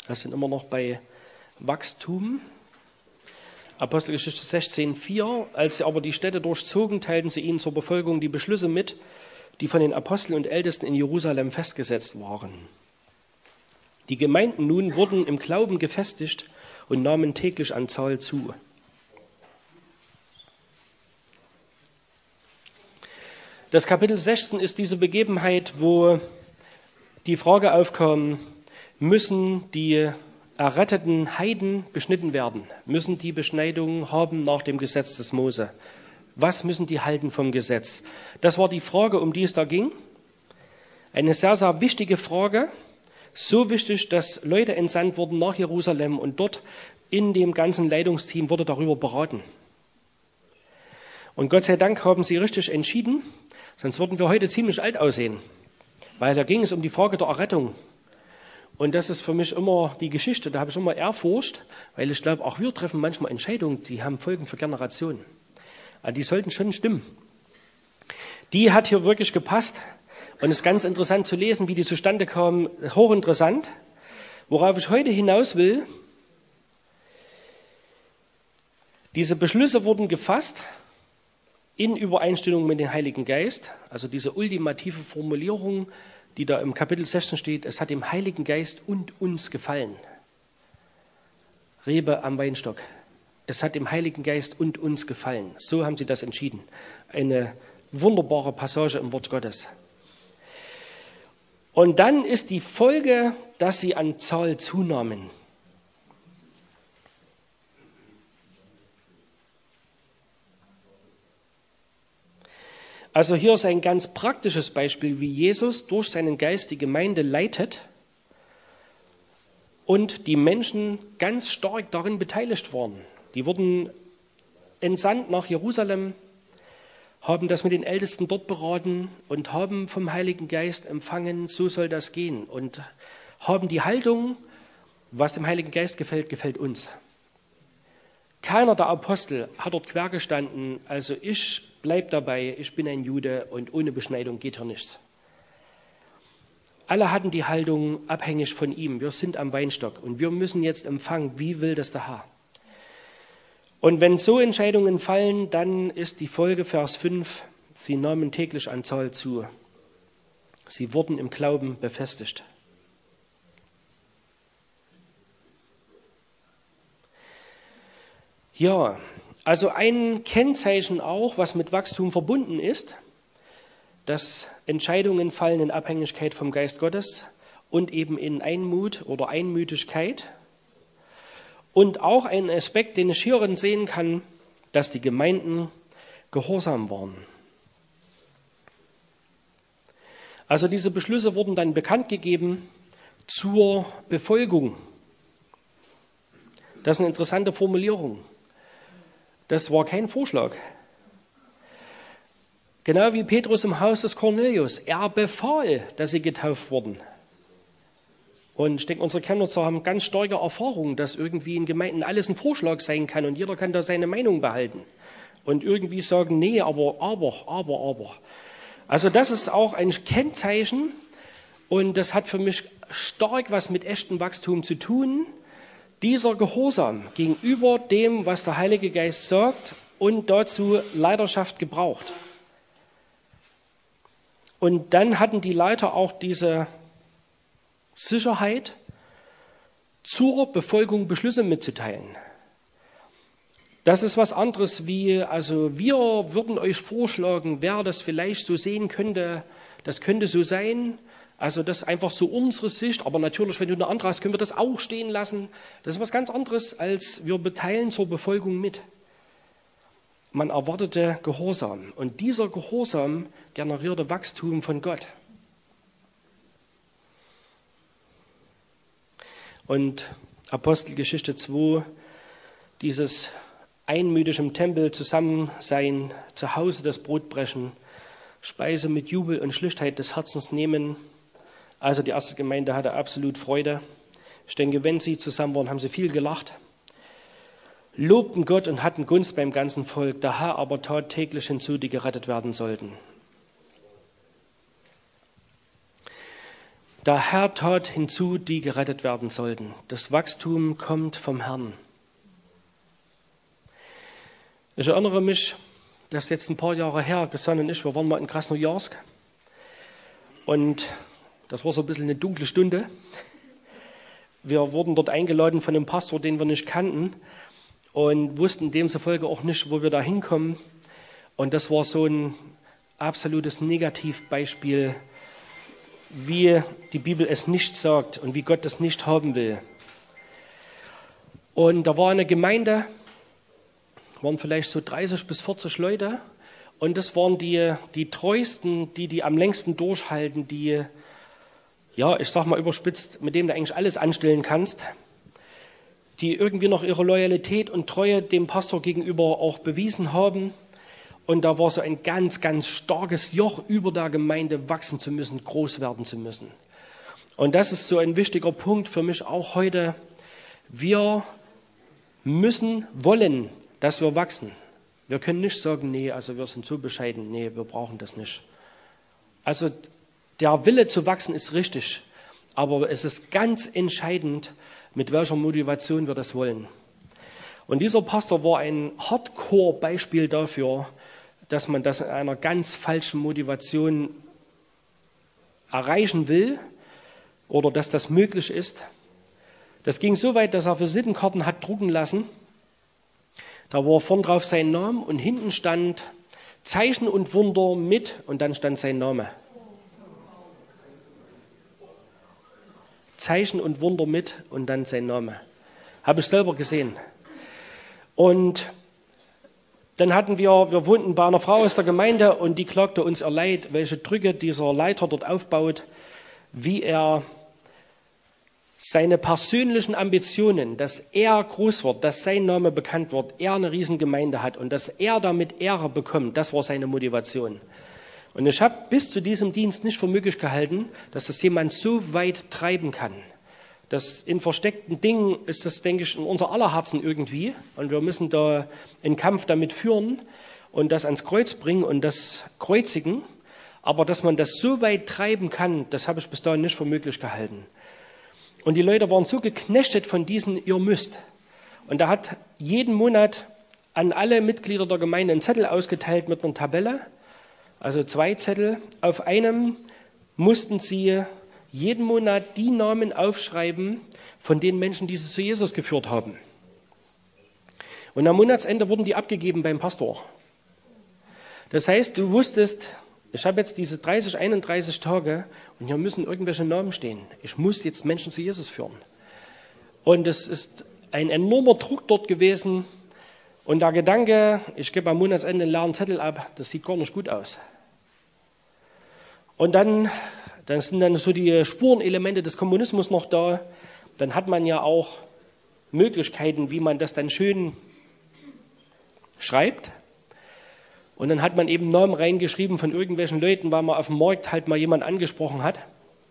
Wir sind immer noch bei Wachstum. Apostelgeschichte 16,4. Als sie aber die Städte durchzogen, teilten sie ihnen zur Befolgung die Beschlüsse mit, die von den Aposteln und Ältesten in Jerusalem festgesetzt waren. Die Gemeinden nun wurden im Glauben gefestigt und nahmen täglich an Zahl zu. Das Kapitel 16 ist diese Begebenheit, wo die Frage aufkam, müssen die erretteten Heiden beschnitten werden? Müssen die Beschneidung haben nach dem Gesetz des Mose? Was müssen die halten vom Gesetz? Das war die Frage, um die es da ging. Eine sehr, sehr wichtige Frage. So wichtig, dass Leute entsandt wurden nach Jerusalem und dort in dem ganzen Leitungsteam wurde darüber beraten. Und Gott sei Dank haben sie richtig entschieden, sonst würden wir heute ziemlich alt aussehen. Weil da ging es um die Frage der Errettung. Und das ist für mich immer die Geschichte, da habe ich immer Ehrfurcht, weil ich glaube, auch wir treffen manchmal Entscheidungen, die haben Folgen für Generationen. Also die sollten schon stimmen. Die hat hier wirklich gepasst und es ist ganz interessant zu lesen, wie die zustande kam, hochinteressant. Worauf ich heute hinaus will, diese Beschlüsse wurden gefasst in Übereinstimmung mit dem Heiligen Geist, also diese ultimative Formulierung, die da im Kapitel 16 steht, es hat dem Heiligen Geist und uns gefallen. Rebe am Weinstock. Es hat dem Heiligen Geist und uns gefallen. So haben sie das entschieden. Eine wunderbare Passage im Wort Gottes. Und dann ist die Folge, dass sie an Zahl zunahmen. Also hier ist ein ganz praktisches Beispiel, wie Jesus durch seinen Geist die Gemeinde leitet und die Menschen ganz stark darin beteiligt waren. Die wurden entsandt nach Jerusalem, haben das mit den Ältesten dort beraten und haben vom Heiligen Geist empfangen, so soll das gehen. Und haben die Haltung, was dem Heiligen Geist gefällt, gefällt uns. Keiner der Apostel hat dort quer gestanden, also ich bleib dabei, ich bin ein Jude und ohne Beschneidung geht hier nichts. Alle hatten die Haltung abhängig von ihm. Wir sind am Weinstock und wir müssen jetzt empfangen, wie will das der Herr. Und wenn so Entscheidungen fallen, dann ist die Folge Vers 5, sie nahmen täglich an Zahl zu. Sie wurden im Glauben befestigt. Ja, also ein Kennzeichen auch, was mit Wachstum verbunden ist, dass Entscheidungen fallen in Abhängigkeit vom Geist Gottes und eben in Einmut oder Einmütigkeit. Und auch ein Aspekt, den ich hierin sehen kann, dass die Gemeinden gehorsam waren. Also diese Beschlüsse wurden dann bekannt gegeben zur Befolgung. Das ist eine interessante Formulierung. Das war kein Vorschlag. Genau wie Petrus im Haus des Cornelius. Er befahl, dass sie getauft wurden. Und ich denke, unsere Kernnutzer haben ganz starke Erfahrung, dass irgendwie in Gemeinden alles ein Vorschlag sein kann und jeder kann da seine Meinung behalten. Und irgendwie sagen, nee, aber. Also das ist auch ein Kennzeichen und das hat für mich stark was mit echtem Wachstum zu tun. Dieser Gehorsam gegenüber dem, was der Heilige Geist sagt und dazu Leiterschaft gebraucht. Und dann hatten die Leiter auch diese Sicherheit, zur Befolgung Beschlüsse mitzuteilen. Das ist was anderes wie, also wir würden euch vorschlagen, wer das vielleicht so sehen könnte, das könnte so sein. Also das ist einfach so unsere Sicht, aber natürlich, wenn du eine andere hast, können wir das auch stehen lassen. Das ist was ganz anderes, als wir beteilen zur Befolgung mit. Man erwartete Gehorsam und dieser Gehorsam generierte Wachstum von Gott. Und Apostelgeschichte 2, dieses einmütig im Tempel Zusammensein, zu Hause das Brotbrechen, Speise mit Jubel und Schlichtheit des Herzens nehmen. Also die erste Gemeinde hatte absolut Freude. Ich denke, wenn sie zusammen waren, haben sie viel gelacht, lobten Gott und hatten Gunst beim ganzen Volk. Der Herr aber tat täglich hinzu, die gerettet werden sollten. Der Herr tat hinzu, die gerettet werden sollten. Das Wachstum kommt vom Herrn. Ich erinnere mich, das ist jetzt ein paar Jahre her, Gesanne und ich, wir waren mal in Krasnojarsk. Und das war so ein bisschen eine dunkle Stunde. Wir wurden dort eingeladen von einem Pastor, den wir nicht kannten und wussten demzufolge auch nicht, wo wir da hinkommen. Und das war so ein absolutes Negativbeispiel, wie die Bibel es nicht sagt und wie Gott das nicht haben will. Und da war eine Gemeinde, waren vielleicht so 30 bis 40 Leute. Und das waren die treuesten, die am längsten durchhalten, die, ja, ich sag mal überspitzt, mit dem du eigentlich alles anstellen kannst, die irgendwie noch ihre Loyalität und Treue dem Pastor gegenüber auch bewiesen haben. Und da war so ein ganz, ganz starkes Joch über der Gemeinde wachsen zu müssen, groß werden zu müssen. Und das ist so ein wichtiger Punkt für mich auch heute. Wir müssen wollen, dass wir wachsen. Wir können nicht sagen, nee, also wir sind so bescheiden, nee, wir brauchen das nicht. Also der Wille zu wachsen ist richtig, aber es ist ganz entscheidend, mit welcher Motivation wir das wollen. Und dieser Pastor war ein Hardcore-Beispiel dafür, dass man das in einer ganz falschen Motivation erreichen will oder dass das möglich ist. Das ging so weit, dass er Visitenkarten hat drucken lassen. Da war vorn drauf sein Name und hinten stand Zeichen und Wunder mit und dann stand sein Name. Zeichen und Wunder mit und dann sein Name. Habe ich selber gesehen. Und dann wir wohnten bei einer Frau aus der Gemeinde und die klagte uns ihr Leid, welche Drücke dieser Leiter dort aufbaut, wie er seine persönlichen Ambitionen, dass er groß wird, dass sein Name bekannt wird, er eine Riesengemeinde hat und dass er damit Ehre bekommt, das war seine Motivation. Und ich habe bis zu diesem Dienst nicht für möglich gehalten, dass das jemand so weit treiben kann. Das in versteckten Dingen ist das, denke ich, in unser aller Herzen irgendwie. Und wir müssen da einen Kampf damit führen und das ans Kreuz bringen und das kreuzigen. Aber dass man das so weit treiben kann, das habe ich bis dahin nicht für möglich gehalten. Und die Leute waren so geknechtet von diesen, ihr müsst. Und er hat jeden Monat an alle Mitglieder der Gemeinde einen Zettel ausgeteilt mit einer Tabelle. Also 2 Zettel. Auf einem mussten sie jeden Monat die Namen aufschreiben von den Menschen, die sie zu Jesus geführt haben. Und am Monatsende wurden die abgegeben beim Pastor. Das heißt, du wusstest, ich habe jetzt diese 30, 31 Tage und hier müssen irgendwelche Namen stehen. Ich muss jetzt Menschen zu Jesus führen. Und es ist ein enormer Druck dort gewesen. Und der Gedanke, ich gebe am Monatsende einen leeren Zettel ab, das sieht gar nicht gut aus. Und dann sind dann so die Spurenelemente des Kommunismus noch da. Dann hat man ja auch Möglichkeiten, wie man das dann schön schreibt. Und dann hat man eben Namen reingeschrieben von irgendwelchen Leuten, weil man auf dem Markt halt mal jemand angesprochen hat.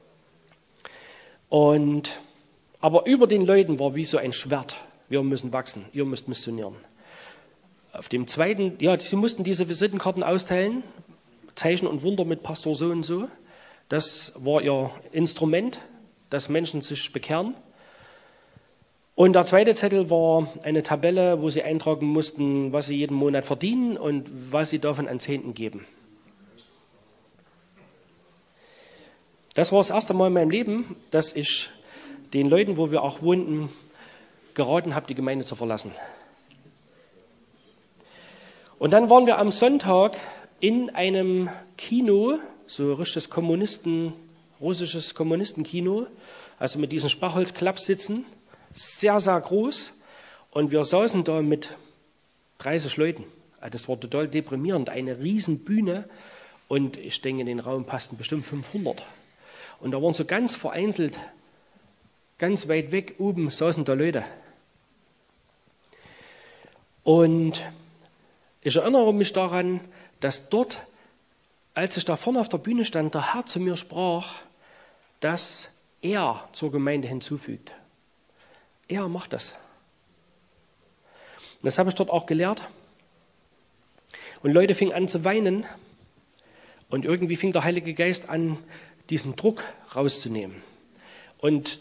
Aber über den Leuten war wie so ein Schwert. Wir müssen wachsen, ihr müsst missionieren. Auf dem zweiten, ja, sie mussten diese Visitenkarten austeilen. Zeichen und Wunder mit Pastor so und so. Das war ihr Instrument, dass Menschen sich bekehren. Und der zweite Zettel war eine Tabelle, wo sie eintragen mussten, was sie jeden Monat verdienen und was sie davon an Zehnten geben. Das war das erste Mal in meinem Leben, dass ich den Leuten, wo wir auch wohnten, geraten habe, die Gemeinde zu verlassen. Und dann waren wir am Sonntag in einem Kino, so richtiges russisches Kommunistenkino, also mit diesen Spachholzklappsitzen, sehr, sehr groß. Und wir saßen da mit 30 Leuten. Das war total deprimierend, eine riesen Bühne. Und ich denke, in den Raum passten bestimmt 500. Und da waren so ganz vereinzelt, ganz weit weg oben saßen da Leute. Und ich erinnere mich daran, dass dort, als ich da vorne auf der Bühne stand, der Herr zu mir sprach, dass er zur Gemeinde hinzufügt. Er macht das. Und das habe ich dort auch gelehrt. Und Leute fingen an zu weinen. Und irgendwie fing der Heilige Geist an, diesen Druck rauszunehmen. Und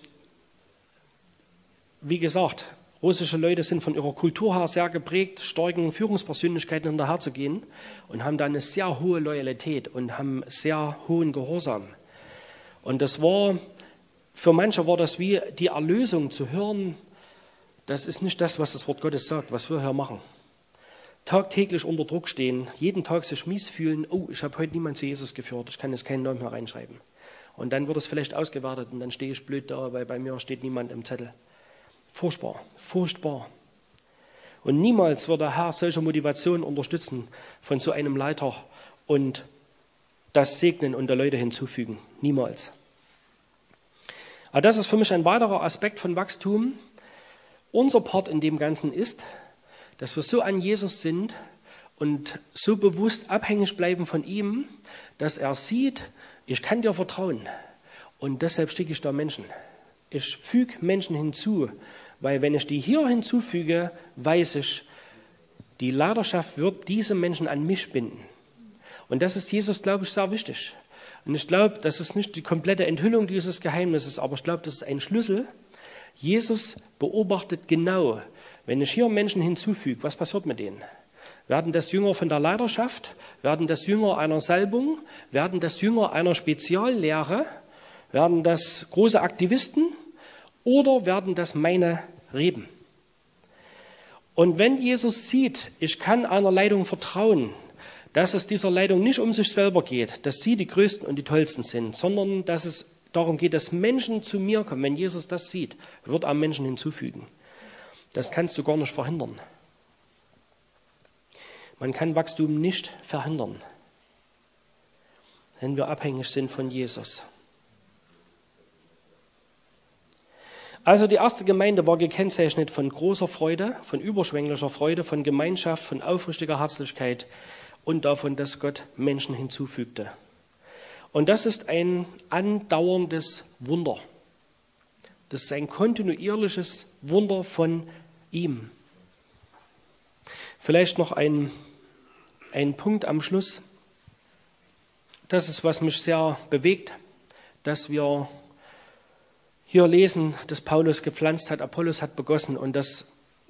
wie gesagt, russische Leute sind von ihrer Kultur her sehr geprägt, starken Führungspersönlichkeiten hinterherzugehen und haben da eine sehr hohe Loyalität und haben sehr hohen Gehorsam. Und für manche war das wie die Erlösung zu hören, das ist nicht das, was das Wort Gottes sagt, was wir hier machen. Tagtäglich unter Druck stehen, jeden Tag sich mies fühlen, oh, ich habe heute niemanden zu Jesus geführt, ich kann jetzt keinen Namen mehr reinschreiben. Und dann wird es vielleicht ausgewertet und dann stehe ich blöd da, weil bei mir steht niemand im Zettel. Furchtbar, furchtbar. Und niemals wird der Herr solche Motivationen unterstützen von so einem Leiter und das Segnen und der Leute hinzufügen. Niemals. Aber das ist für mich ein weiterer Aspekt von Wachstum. Unser Part in dem Ganzen ist, dass wir so an Jesus sind und so bewusst abhängig bleiben von ihm, dass er sieht, ich kann dir vertrauen und deshalb schicke ich da Menschen. Ich füge Menschen hinzu, weil wenn ich die hier hinzufüge, weiß ich, die Leiterschaft wird diese Menschen an mich binden. Und das ist Jesus, glaube ich, sehr wichtig. Und ich glaube, das ist nicht die komplette Enthüllung dieses Geheimnisses, aber ich glaube, das ist ein Schlüssel. Jesus beobachtet genau, wenn ich hier Menschen hinzufüge, was passiert mit denen? Werden das Jünger von der Leiterschaft? Werden das Jünger einer Salbung? Werden das Jünger einer Speziallehre? Werden das große Aktivisten? Oder werden das meine Reben? Und wenn Jesus sieht, ich kann einer Leitung vertrauen, dass es dieser Leitung nicht um sich selber geht, dass sie die Größten und die Tollsten sind, sondern dass es darum geht, dass Menschen zu mir kommen. Wenn Jesus das sieht, wird er Menschen hinzufügen. Das kannst du gar nicht verhindern. Man kann Wachstum nicht verhindern, wenn wir abhängig sind von Jesus. Also die erste Gemeinde war gekennzeichnet von großer Freude, von überschwänglicher Freude, von Gemeinschaft, von aufrichtiger Herzlichkeit und davon, dass Gott Menschen hinzufügte. Und das ist ein andauerndes Wunder. Das ist ein kontinuierliches Wunder von ihm. Vielleicht noch ein Punkt am Schluss. Das ist, was mich sehr bewegt, dass wir hier lesen, dass Paulus gepflanzt hat, Apollos hat begossen und dass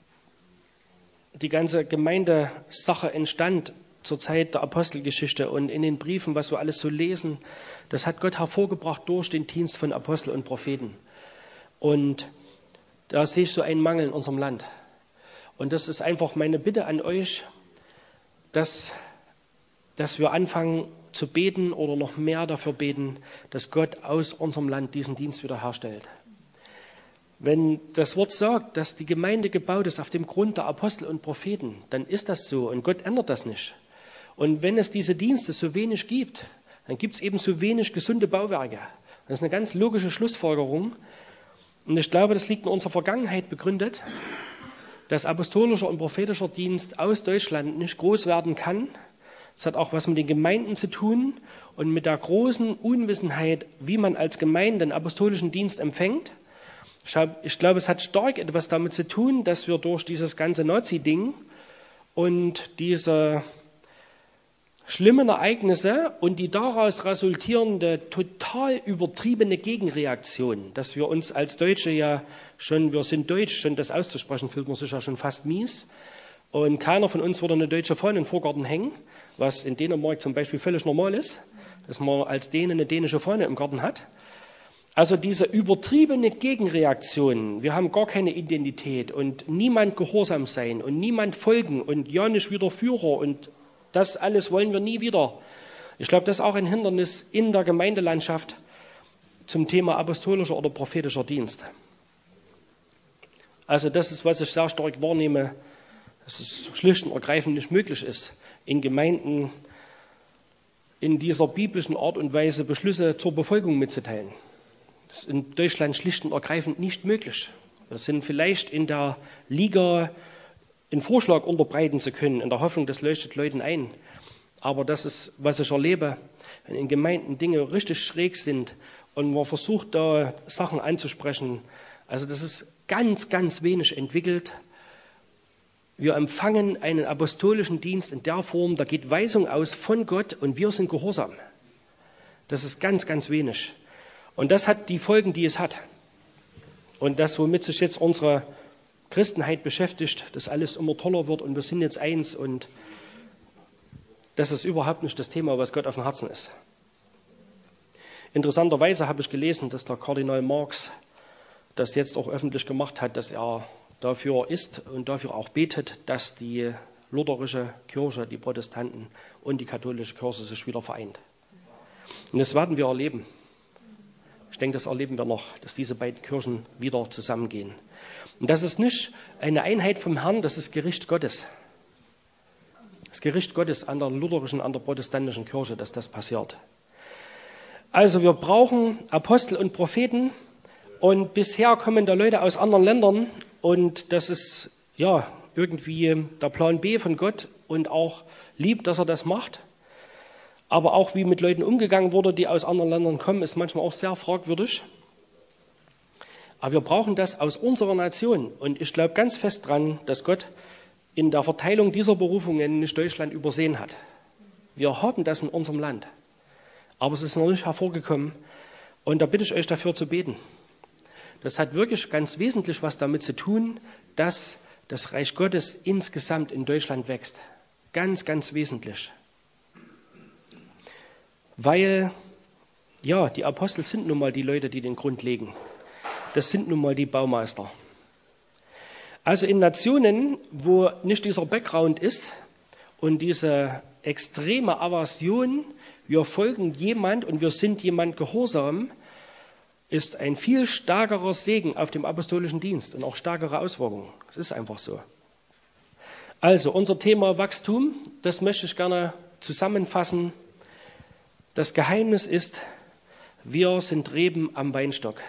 die ganze Gemeindesache entstand zur Zeit der Apostelgeschichte und in den Briefen, was wir alles so lesen, das hat Gott hervorgebracht durch den Dienst von Apostel und Propheten. Und da sehe ich so einen Mangel in unserem Land. Und das ist einfach meine Bitte an euch, dass wir anfangen zu beten oder noch mehr dafür beten, dass Gott aus unserem Land diesen Dienst wiederherstellt. Wenn das Wort sagt, dass die Gemeinde gebaut ist auf dem Grund der Apostel und Propheten, dann ist das so und Gott ändert das nicht. Und wenn es diese Dienste so wenig gibt, dann gibt es eben so wenig gesunde Bauwerke. Das ist eine ganz logische Schlussfolgerung. Und ich glaube, das liegt in unserer Vergangenheit begründet, dass apostolischer und prophetischer Dienst aus Deutschland nicht groß werden kann. Es hat auch was mit den Gemeinden zu tun und mit der großen Unwissenheit, wie man als Gemeinde den apostolischen Dienst empfängt. Ich glaube, es hat stark etwas damit zu tun, dass wir durch dieses ganze Nazi-Ding und diese schlimmen Ereignisse und die daraus resultierende total übertriebene Gegenreaktion, dass wir uns als Deutsche ja schon, wir sind deutsch, schon das auszusprechen, fühlt man sich ja schon fast mies. Und keiner von uns würde eine deutsche Fahne in den Vorgarten hängen, was in Dänemark zum Beispiel völlig normal ist, dass man als Däne eine dänische Fahne im Garten hat. Also diese übertriebene Gegenreaktion, wir haben gar keine Identität und niemand gehorsam sein und niemand folgen und ja nicht wieder Führer und das alles wollen wir nie wieder. Ich glaube, das ist auch ein Hindernis in der Gemeindelandschaft zum Thema apostolischer oder prophetischer Dienst. Also das ist, was ich sehr stark wahrnehme, dass es schlicht und ergreifend nicht möglich ist, in Gemeinden in dieser biblischen Art und Weise Beschlüsse zur Befolgung mitzuteilen. Das ist in Deutschland schlicht und ergreifend nicht möglich. Wir sind vielleicht in der Liga, einen Vorschlag unterbreiten zu können, in der Hoffnung, das leuchtet Leuten ein. Aber das ist, was ich erlebe, wenn in Gemeinden Dinge richtig schräg sind und man versucht, da Sachen anzusprechen. Also das ist ganz, ganz wenig entwickelt. Wir empfangen einen apostolischen Dienst in der Form, da geht Weisung aus von Gott und wir sind gehorsam. Das ist ganz, ganz wenig. Und das hat die Folgen, die es hat. Und das, womit sich jetzt unsere Christenheit beschäftigt, dass alles immer toller wird und wir sind jetzt eins und das ist überhaupt nicht das Thema, was Gott auf dem Herzen ist. Interessanterweise habe ich gelesen, dass der Kardinal Marx das jetzt auch öffentlich gemacht hat, dass er dafür ist und dafür auch betet, dass die lutherische Kirche, die Protestanten und die katholische Kirche sich wieder vereint. Und das werden wir erleben. Ich denke, das erleben wir noch, dass diese beiden Kirchen wieder zusammengehen. Und das ist nicht eine Einheit vom Herrn, das ist Gericht Gottes. Das Gericht Gottes an der lutherischen, an der protestantischen Kirche, dass das passiert. Also wir brauchen Apostel und Propheten und bisher kommen da Leute aus anderen Ländern und das ist ja irgendwie der Plan B von Gott und auch lieb, dass er das macht. Aber auch wie mit Leuten umgegangen wurde, die aus anderen Ländern kommen, ist manchmal auch sehr fragwürdig. Aber wir brauchen das aus unserer Nation. Und ich glaube ganz fest dran, dass Gott in der Verteilung dieser Berufungen nicht Deutschland übersehen hat. Wir haben das in unserem Land. Aber es ist noch nicht hervorgekommen. Und da bitte ich euch dafür zu beten. Das hat wirklich ganz wesentlich was damit zu tun, dass das Reich Gottes insgesamt in Deutschland wächst. Ganz, ganz wesentlich. Weil, ja, die Apostel sind nun mal die Leute, die den Grund legen. Das sind nun mal die Baumeister. Also in Nationen, wo nicht dieser Background ist und diese extreme Aversion, wir folgen jemand und wir sind jemand gehorsam, ist ein viel stärkerer Segen auf dem apostolischen Dienst und auch stärkere Auswirkungen. Es ist einfach so. Also unser Thema Wachstum, das möchte ich gerne zusammenfassen. Das Geheimnis ist, wir sind Reben am Weinstock.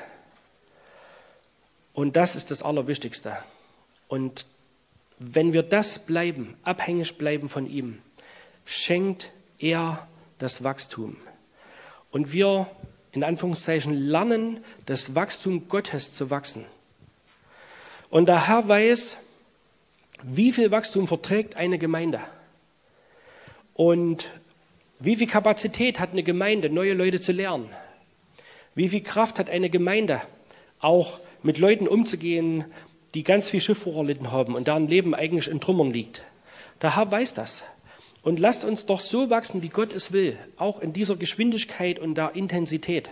Und das ist das Allerwichtigste. Und wenn wir das bleiben, abhängig bleiben von ihm, schenkt er das Wachstum. Und wir, in Anführungszeichen, lernen, das Wachstum Gottes zu wachsen. Und der Herr weiß, wie viel Wachstum verträgt eine Gemeinde. Und wie viel Kapazität hat eine Gemeinde, neue Leute zu lernen? Wie viel Kraft hat eine Gemeinde, auch mit Leuten umzugehen, die ganz viel Schiffbruch erlitten haben und deren Leben eigentlich in Trümmern liegt? Der Herr weiß das. Und lasst uns doch so wachsen, wie Gott es will, auch in dieser Geschwindigkeit und der Intensität.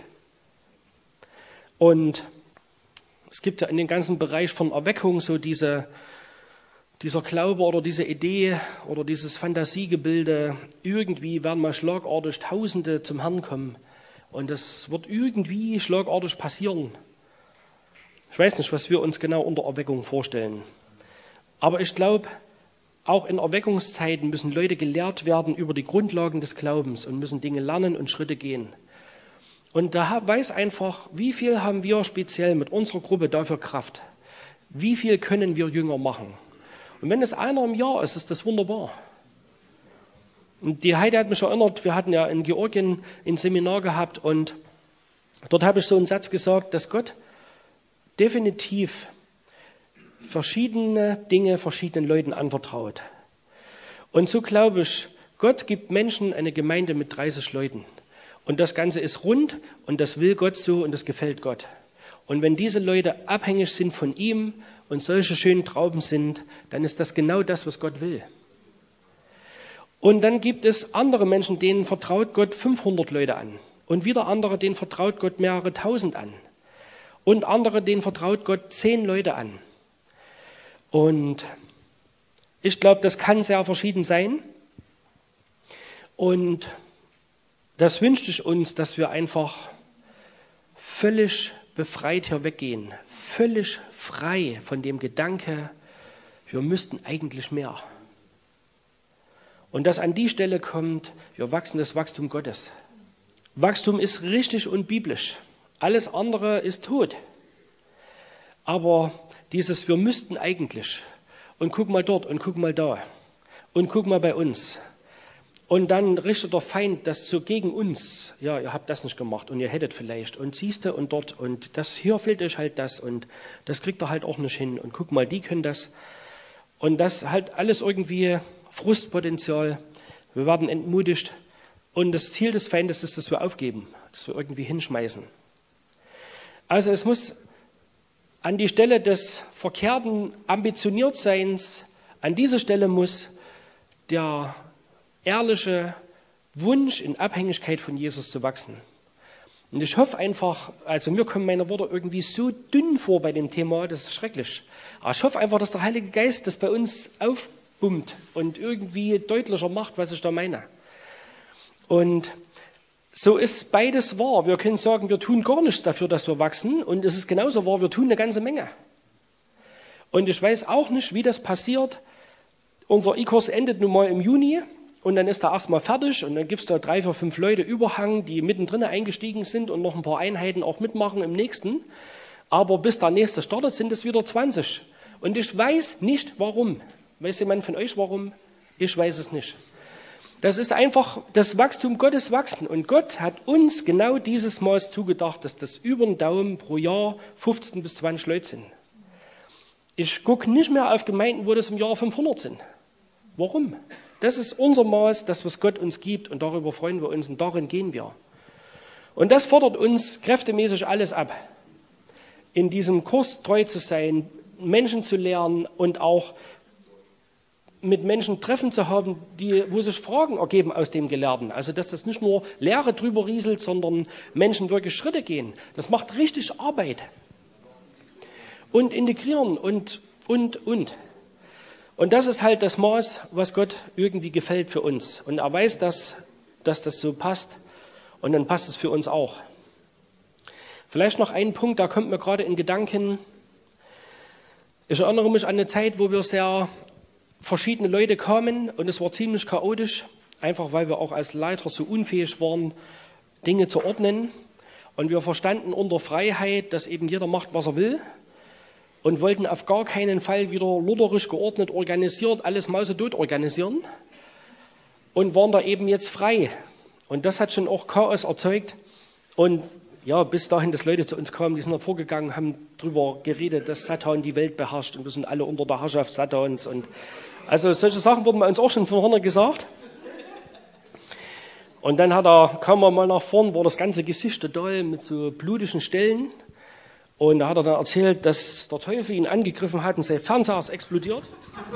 Und es gibt ja in dem ganzen Bereich von Erweckung so dieser Glaube oder diese Idee oder dieses Fantasiegebilde, irgendwie werden mal schlagartig Tausende zum Herrn kommen und das wird irgendwie schlagartig passieren. Ich weiß nicht, was wir uns genau unter Erweckung vorstellen. Aber ich glaube, auch in Erweckungszeiten müssen Leute gelehrt werden über die Grundlagen des Glaubens und müssen Dinge lernen und Schritte gehen. Und der Herr weiß einfach, wie viel haben wir speziell mit unserer Gruppe dafür Kraft? Wie viel können wir Jünger machen? Und wenn es einer im Jahr ist, ist das wunderbar. Und die Heide hat mich erinnert, wir hatten ja in Georgien ein Seminar gehabt und dort habe ich so einen Satz gesagt, dass Gott definitiv verschiedene Dinge verschiedenen Leuten anvertraut. Und so glaube ich, Gott gibt Menschen eine Gemeinde mit 30 Leuten. Und das Ganze ist rund und das will Gott so und das gefällt Gott. Und wenn diese Leute abhängig sind von ihm und solche schönen Trauben sind, dann ist das genau das, was Gott will. Und dann gibt es andere Menschen, denen vertraut Gott 500 Leute an. Und wieder andere, denen vertraut Gott mehrere tausend an. Und andere, denen vertraut Gott 10 Leute an. Und ich glaube, das kann sehr verschieden sein. Und das wünsche ich uns, dass wir einfach völlig befreit hier weggehen. Völlig frei von dem Gedanke, wir müssten eigentlich mehr. Und dass an die Stelle kommt, wir wachsen das Wachstum Gottes. Wachstum ist richtig und biblisch. Alles andere ist tot. Aber dieses, wir müssten eigentlich, und guck mal dort und guck mal da und guck mal bei uns. Und dann richtet der Feind das so gegen uns. Ja, ihr habt das nicht gemacht und ihr hättet vielleicht und siehste und dort und das hier fehlt euch halt das und das kriegt ihr halt auch nicht hin und guck mal, die können das. Und das halt alles irgendwie Frustpotenzial. Wir werden entmutigt Und das Ziel des Feindes ist, dass wir aufgeben, dass wir irgendwie hinschmeißen. Also es muss an die Stelle des verkehrten Ambitioniertseins, an diese Stelle muss der ehrliche Wunsch in Abhängigkeit von Jesus zu wachsen. Und ich hoffe einfach, also mir kommen meine Worte irgendwie so dünn vor bei dem Thema, das ist schrecklich. Aber ich hoffe einfach, dass der Heilige Geist das bei uns aufbummt und irgendwie deutlicher macht, was ich da meine. Und so ist beides wahr. Wir können sagen, wir tun gar nichts dafür, dass wir wachsen. Und es ist genauso wahr, wir tun eine ganze Menge. Und ich weiß auch nicht, wie das passiert. Unser E-Kurs endet nun mal im Juni. Und dann ist er erstmal fertig und dann gibt es da 3, 4, 5 Leute Überhang, die mittendrin eingestiegen sind und noch ein paar Einheiten auch mitmachen im nächsten. Aber bis der nächste startet, sind es wieder 20. Und ich weiß nicht, warum. Weiß jemand von euch, warum? Ich weiß es nicht. Das ist einfach das Wachstum Gottes wachsen. Und Gott hat uns genau dieses Maß zugedacht, dass das über den Daumen pro Jahr 15 bis 20 Leute sind. Ich gucke nicht mehr auf Gemeinden, wo das im Jahr 500 sind. Warum? Das ist unser Maß, das, was Gott uns gibt, und darüber freuen wir uns und darin gehen wir. Und das fordert uns kräftemäßig alles ab. In diesem Kurs treu zu sein, Menschen zu lernen und auch mit Menschen Treffen zu haben, wo sich Fragen ergeben aus dem Gelehrten. Also dass das nicht nur Lehre drüber rieselt, sondern Menschen wirklich Schritte gehen. Das macht richtig Arbeit. Und integrieren und. Und das ist halt das Maß, was Gott irgendwie gefällt für uns. Und er weiß, dass das so passt. Und dann passt es für uns auch. Vielleicht noch ein Punkt, da kommt mir gerade in Gedanken. Ich erinnere mich an eine Zeit, wo wir sehr verschiedene Leute kamen. Und es war ziemlich chaotisch. Einfach weil wir auch als Leiter so unfähig waren, Dinge zu ordnen. Und wir verstanden unter Freiheit, dass eben jeder macht, was er will. Und wollten auf gar keinen Fall wieder lutherisch geordnet, organisiert, alles mausetot organisieren und waren da eben jetzt frei. Und das hat schon auch Chaos erzeugt. Und ja, bis dahin, dass Leute zu uns kamen, die sind da vorgegangen, haben darüber geredet, dass Satan die Welt beherrscht und wir sind alle unter der Herrschaft Satans. Und also solche Sachen wurden bei uns auch schon von vorne gesagt. Und dann kam er mal nach vorn, war das ganze Gesicht total mit so blutigen Stellen. Und da hat er dann erzählt, dass der Teufel ihn angegriffen hat und sein Fernseher ist explodiert.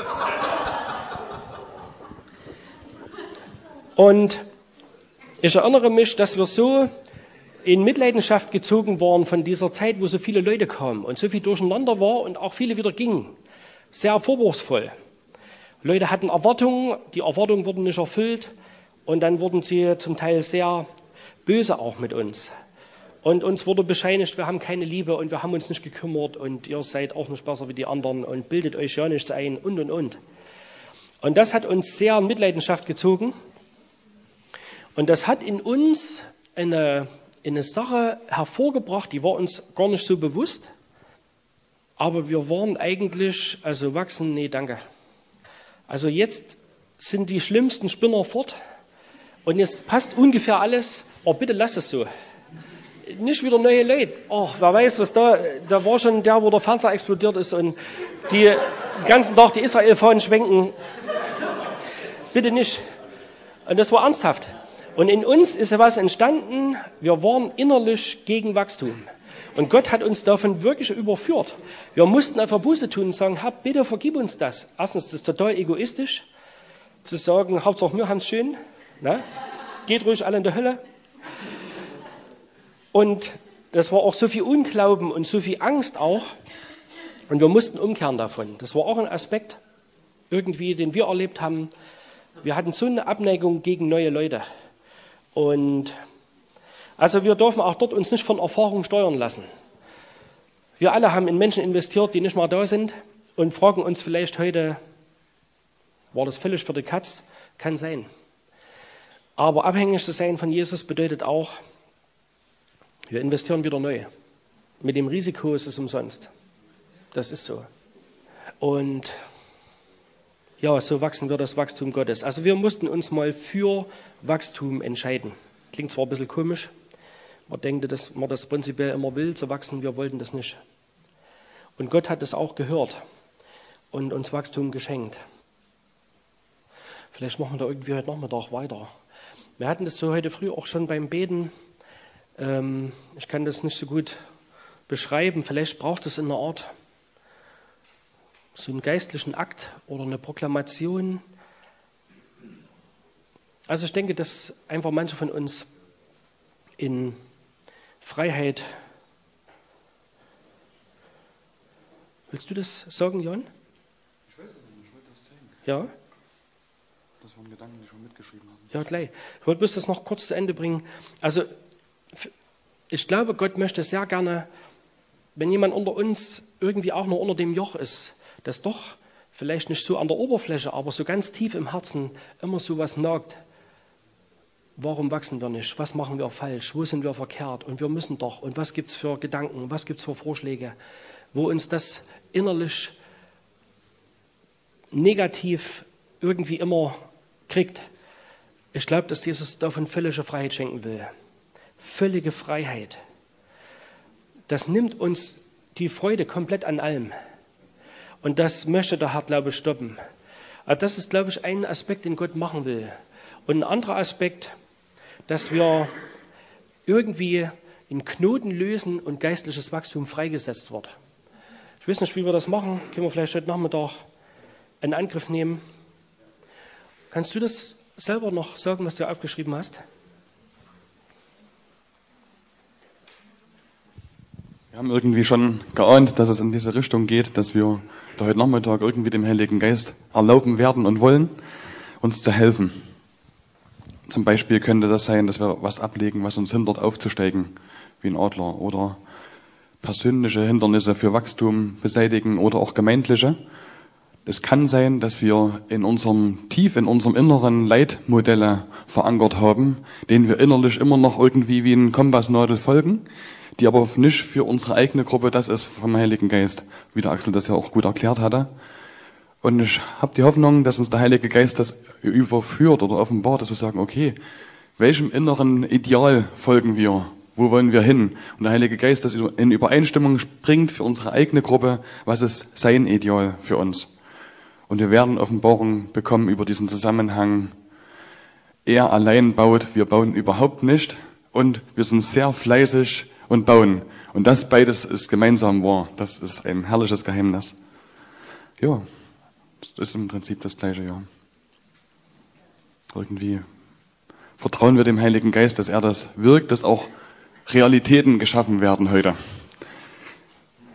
Und ich erinnere mich, dass wir so in Mitleidenschaft gezogen waren von dieser Zeit, wo so viele Leute kamen und so viel durcheinander war und auch viele wieder gingen. Sehr vorwurfsvoll. Leute hatten Erwartungen, die Erwartungen wurden nicht erfüllt und dann wurden sie zum Teil sehr böse auch mit uns. Und uns wurde bescheinigt, wir haben keine Liebe und wir haben uns nicht gekümmert und ihr seid auch nicht besser wie die anderen und bildet euch ja nichts ein und. Und das hat uns sehr in Mitleidenschaft gezogen. Und das hat in uns eine Sache hervorgebracht, die war uns gar nicht so bewusst. Aber wir waren eigentlich, also wachsen, nee, danke. Also jetzt sind die schlimmsten Spinner fort und jetzt passt ungefähr alles, aber bitte lasst es so. Nicht wieder neue Leute. Oh, wer weiß, was da war schon der, wo der Fernseher explodiert ist und die den ganzen Tag die Israel-Fahnen schwenken. Bitte nicht. Und das war ernsthaft. Und in uns ist etwas entstanden, wir waren innerlich gegen Wachstum. Und Gott hat uns davon wirklich überführt. Wir mussten einfach Buße tun und sagen, Herr, bitte vergib uns das. Erstens, das ist total egoistisch, zu sagen, Hauptsache wir haben es schön. Na? Geht ruhig alle in die Hölle. Und das war auch so viel Unglauben und so viel Angst auch. Und wir mussten umkehren davon. Das war auch ein Aspekt, irgendwie, den wir erlebt haben. Wir hatten so eine Abneigung gegen neue Leute. Und also wir dürfen auch dort uns nicht von Erfahrung steuern lassen. Wir alle haben in Menschen investiert, die nicht mehr da sind und fragen uns vielleicht heute, war das völlig für die Katz? Kann sein. Aber abhängig zu sein von Jesus bedeutet auch, wir investieren wieder neu. Mit dem Risiko ist es umsonst. Das ist so. Und ja, so wachsen wir das Wachstum Gottes. Also wir mussten uns mal für Wachstum entscheiden. Klingt zwar ein bisschen komisch. Man denkt, dass man das prinzipiell immer will, zu wachsen. Wir wollten das nicht. Und Gott hat es auch gehört und uns Wachstum geschenkt. Vielleicht machen wir da irgendwie heute Nachmittag weiter Wir hatten das so heute früh auch schon beim Beten. Ich kann das nicht so gut beschreiben. Vielleicht braucht es in einer Art so einen geistlichen Akt oder eine Proklamation. Also ich denke, dass einfach manche von uns in Freiheit. Willst du das sagen, Jan? Ich weiß es nicht, ich wollte das zeigen. Ja? Das waren Gedanken, die ich schon mitgeschrieben habe. Ja, gleich. Ich wollte bloß das noch kurz zu Ende bringen. Also, ich glaube, Gott möchte sehr gerne, wenn jemand unter uns irgendwie auch nur unter dem Joch ist, das doch vielleicht nicht so an der Oberfläche, aber so ganz tief im Herzen immer so was nagt. Warum wachsen wir nicht? Was machen wir falsch? Wo sind wir verkehrt? Und wir müssen doch. Und was gibt es für Gedanken? Was gibt es für Vorschläge? Wo uns das innerlich negativ irgendwie immer kriegt. Ich glaube, dass Jesus davon völlige Freiheit schenken will. Völlige Freiheit. Das nimmt uns die Freude komplett an allem. Und das möchte der Herr, glaube ich, stoppen. Aber das ist, glaube ich, ein Aspekt, den Gott machen will. Und ein anderer Aspekt, dass wir irgendwie einen Knoten lösen und geistliches Wachstum freigesetzt wird. Ich weiß nicht, wie wir das machen. Können wir vielleicht heute Nachmittag einen Angriff nehmen. Kannst du das selber noch sagen, was du aufgeschrieben hast? Wir haben irgendwie schon geahnt, dass es in diese Richtung geht, dass wir da heute Nachmittag irgendwie dem Heiligen Geist erlauben werden und wollen, uns zu helfen. Zum Beispiel könnte das sein, dass wir was ablegen, was uns hindert, aufzusteigen wie ein Adler, oder persönliche Hindernisse für Wachstum beseitigen oder auch gemeindliche. Es kann sein, dass wir tief in unserem Inneren Leitmodelle verankert haben, denen wir innerlich immer noch irgendwie wie ein Kompassnadel folgen, die aber nicht für unsere eigene Gruppe das ist vom Heiligen Geist, wie der Axel das ja auch gut erklärt hatte. Und ich habe die Hoffnung, dass uns der Heilige Geist das überführt oder offenbart, dass wir sagen, okay, welchem inneren Ideal folgen wir? Wo wollen wir hin? Und der Heilige Geist das in Übereinstimmung bringt für unsere eigene Gruppe, was ist sein Ideal für uns? Und wir werden Offenbarung bekommen über diesen Zusammenhang. Er allein baut, wir bauen überhaupt nicht. Und wir sind sehr fleißig und bauen. Und das beides ist gemeinsam wahr. Das ist ein herrliches Geheimnis. Ja, das ist im Prinzip das Gleiche, ja. Irgendwie vertrauen wir dem Heiligen Geist, dass er das wirkt, dass auch Realitäten geschaffen werden heute.